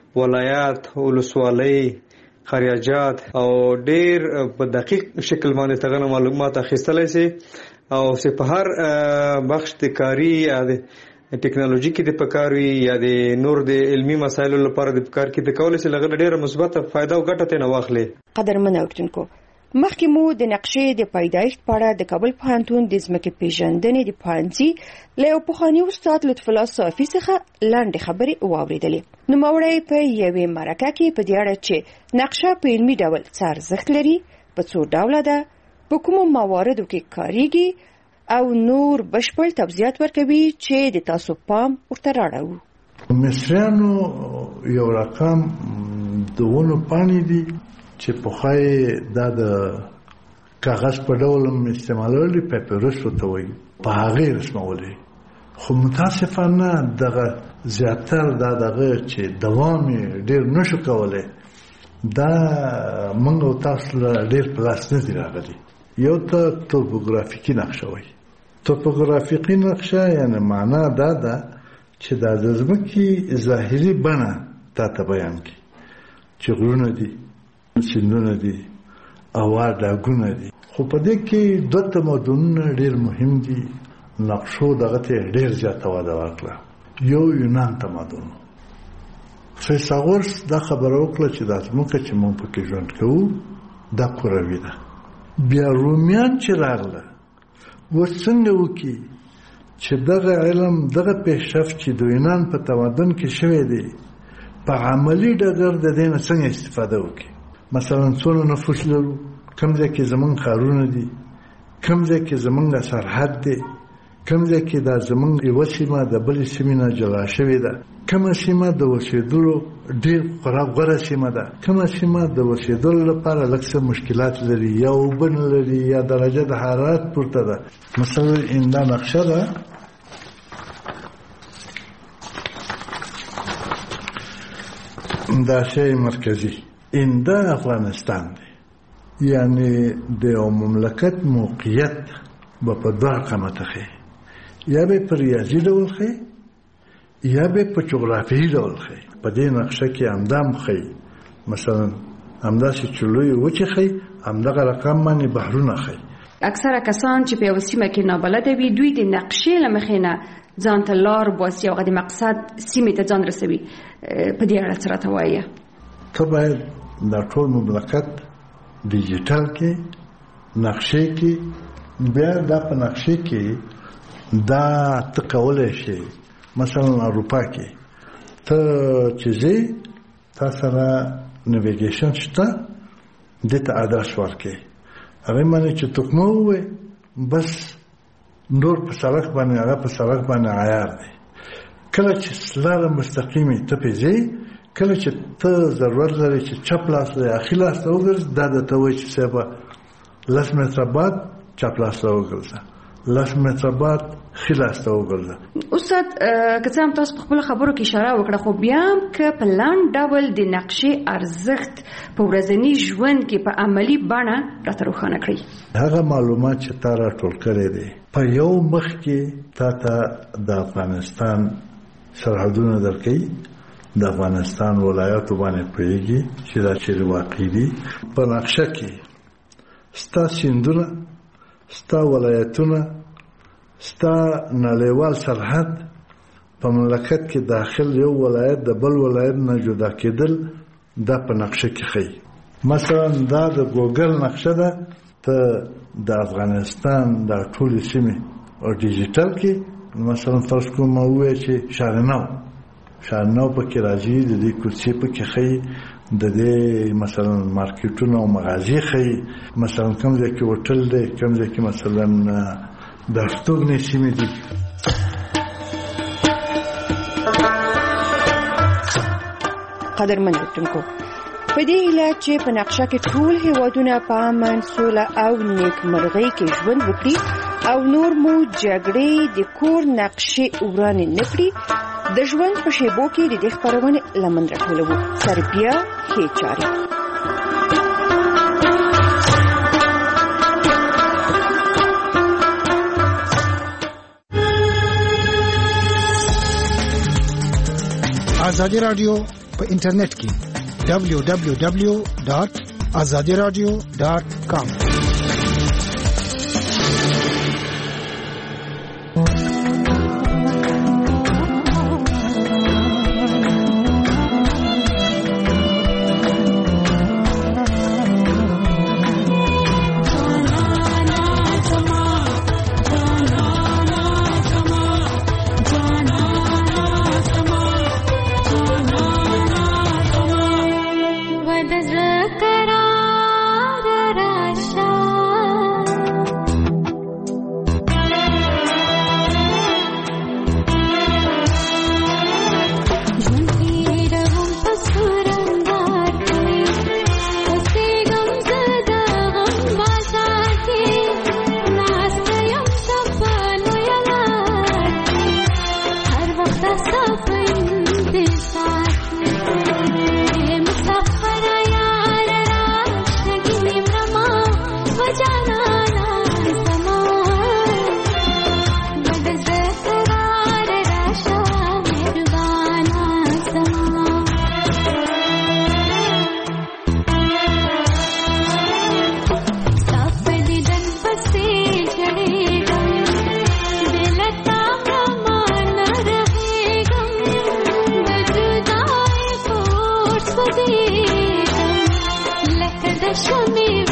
ولایت، ولسوالۍ، خریاجات او ډیر په دقیق شکل باندې تغنه معلومات اخیستلای شي او چې په هر بخش د کاری یا د ټیکنالوژي کې د پکاروي یا د نور د علمي مسایلو لپاره د پکار کې د کولای شي لغړ ډیره مثبت فائدہ او ګټه ته نه واخلي. قدرمن اوریدونکو، مخکې مو د نقشې د پیدایښت په اړه د کابل پوهنتون د ځمکې پیژندنې د پوهنځي له پوهني استاد لطف الله صافي څخه لاندې خبرې واوریدلې. نوموړی په یوې مرکه کې په دې اړه چې نقشه په علمي ډول څه ارزښت لري، په څو ډوله ده، په کومو مواردو کې کاریږي او نور بشپړ توضیحات ورکوي چې د تاسو پام ورته راړو. مصریانو یو رقم دونه پانی دي چې په خای دا د کاغذ په ډول استعمالول پیپرس وته وي، په هغه رسمولې. خو متاسفانه دغه زیاتر دا دغه چې دوام ډیر نشو کولای، دا موږ تاسو له ډیر پلاس نه دی راغلی. یو ته توپوګرافیکي نقشه وي. توپوګرافیکي نقشه یعنی معنا دا ده چې د ځمکې ظاهري بڼه تاسو بیان کړي چې غرونه دي، سیندونه دي، هوا ډاګونه دي. خو په دې کې دوه تمدنونه ډیر مهم دي. نقشو دغه ته ډیر زیاته وده ورکړه. یو یونان تمدن. فیثاغورس دا خبره وکړه چې د ځمکې چې موږ پکې ژوند کوو دا کروي ده. بیا رومیان چې راغله و څنګه وکي چې دغه علم دغه پیشرفت چې د یونان په تمدن کې شوی دی په عملی ډګر د دې نه څنګه استفاده وکي. مثلا څونه نفوس لرو، کوم ځای کې زمونږ ښارونه دي، کوم ځای کې زمونږ سرحد دی، کوم ځای کې دا زمونږ یوه سیمه د بلې سیمې نه جلا شوې ده، کومه سیمه د اوسېدلو ډېر خورا غوره سیمه ده، کومه سیمه د اوسېدلو لپاره لږ څه مشکلات لري، یا اوبه نه لري، یا درجه د حرارت پورته ده. مثلا این دا نقشه ده، دا شی مرکزی، این دا افغانستان دی. یعنی د یو مملکت موقعیت به په دوه رقمه تخی، یا به په ریاضي ډول خی یا به په جغرافیایي ډول خی. په دې نقشه کې همدام خي مثلا همدا چې چلوي وچی خي همدغه رقم باندې بحرونه خي. اکثره کسان چې په وسیمه کې نابلده وي دوی د نقشې لمخې نه ځان ته لار باسي او د مقصد سیمې ته ځان رسوي. په دې اړه څه راته وایي؟ ته باید دا ټول مملکت ډیجیټل کې نقشې کې بیا دا په نقشې کې دا ته کولای شي مثلا اروپا کې ته چې زی تا سره نیویګیشن شته د ته ادرس ورکې هغه باندې چې تکمو وي بس نور په سړک باندې هغه په سړک باندې عیار دی. کله چې سلاره مستقیمي ته پیځي کله چې ته ضرورت لري چې چپ لاس له اخیل لاس ته وګرځې دا د ته وایي چې سبا لاس متر بعد چپ لاس ته وګرځه لاس متر بعد خلاص ته وګرځه. استاد که څه هم تاسو په خپل خبرو کې اشاره وکړه خو بیا هم که په لاند ډول د نقشې ارزښت په ورځني ژوند کې په عملی بڼه راته روښانه کړئ. هغه معلومات چې تا راټول کړي دي په یو مخ کې تا ته د افغانستان سرحدونه درکې د افغانستان ولایاتو باندې پوهیږي چې دا چیرې واقع دي. په نقشه کې ستا سیندونه ستا ولایتونه ستا نړیوال سرحد په مملکت کې داخل یو ولایت د بل ولایت نه جدا کېدل دا په نقشه کې ښیي. مثلا دا د ګوګل نقشه ده ته د افغانستان د ټولې سیمې او ډیجیټل کې مثلا فرض کوم وایي چې شارناو شارناو پکې راځي د دې کوڅې پکې ښیي د دې مثلا مارکیټونه او مغازې ښیي مثلا کوم ځای کې هوټل دی کوم ځای کې مثلا د ستورنې سیمې دي. قدرمن لیدونکو په دې هیله چې په نقشه کې ټول هیوادونه په امن سوله او نیکمرغۍ کې ژوند وکړي او نور مو جګړې د کور نقشې ورانې نه کړي د ژوند په شیبو کې د دې خپرونې لمن راټولوو. تربیه ښې چارې. ازادي رادیو په انټرنیټ کې دبلیو دبلیو دبلیو ډاټ ازادي رادیو ډاټ کام. Show me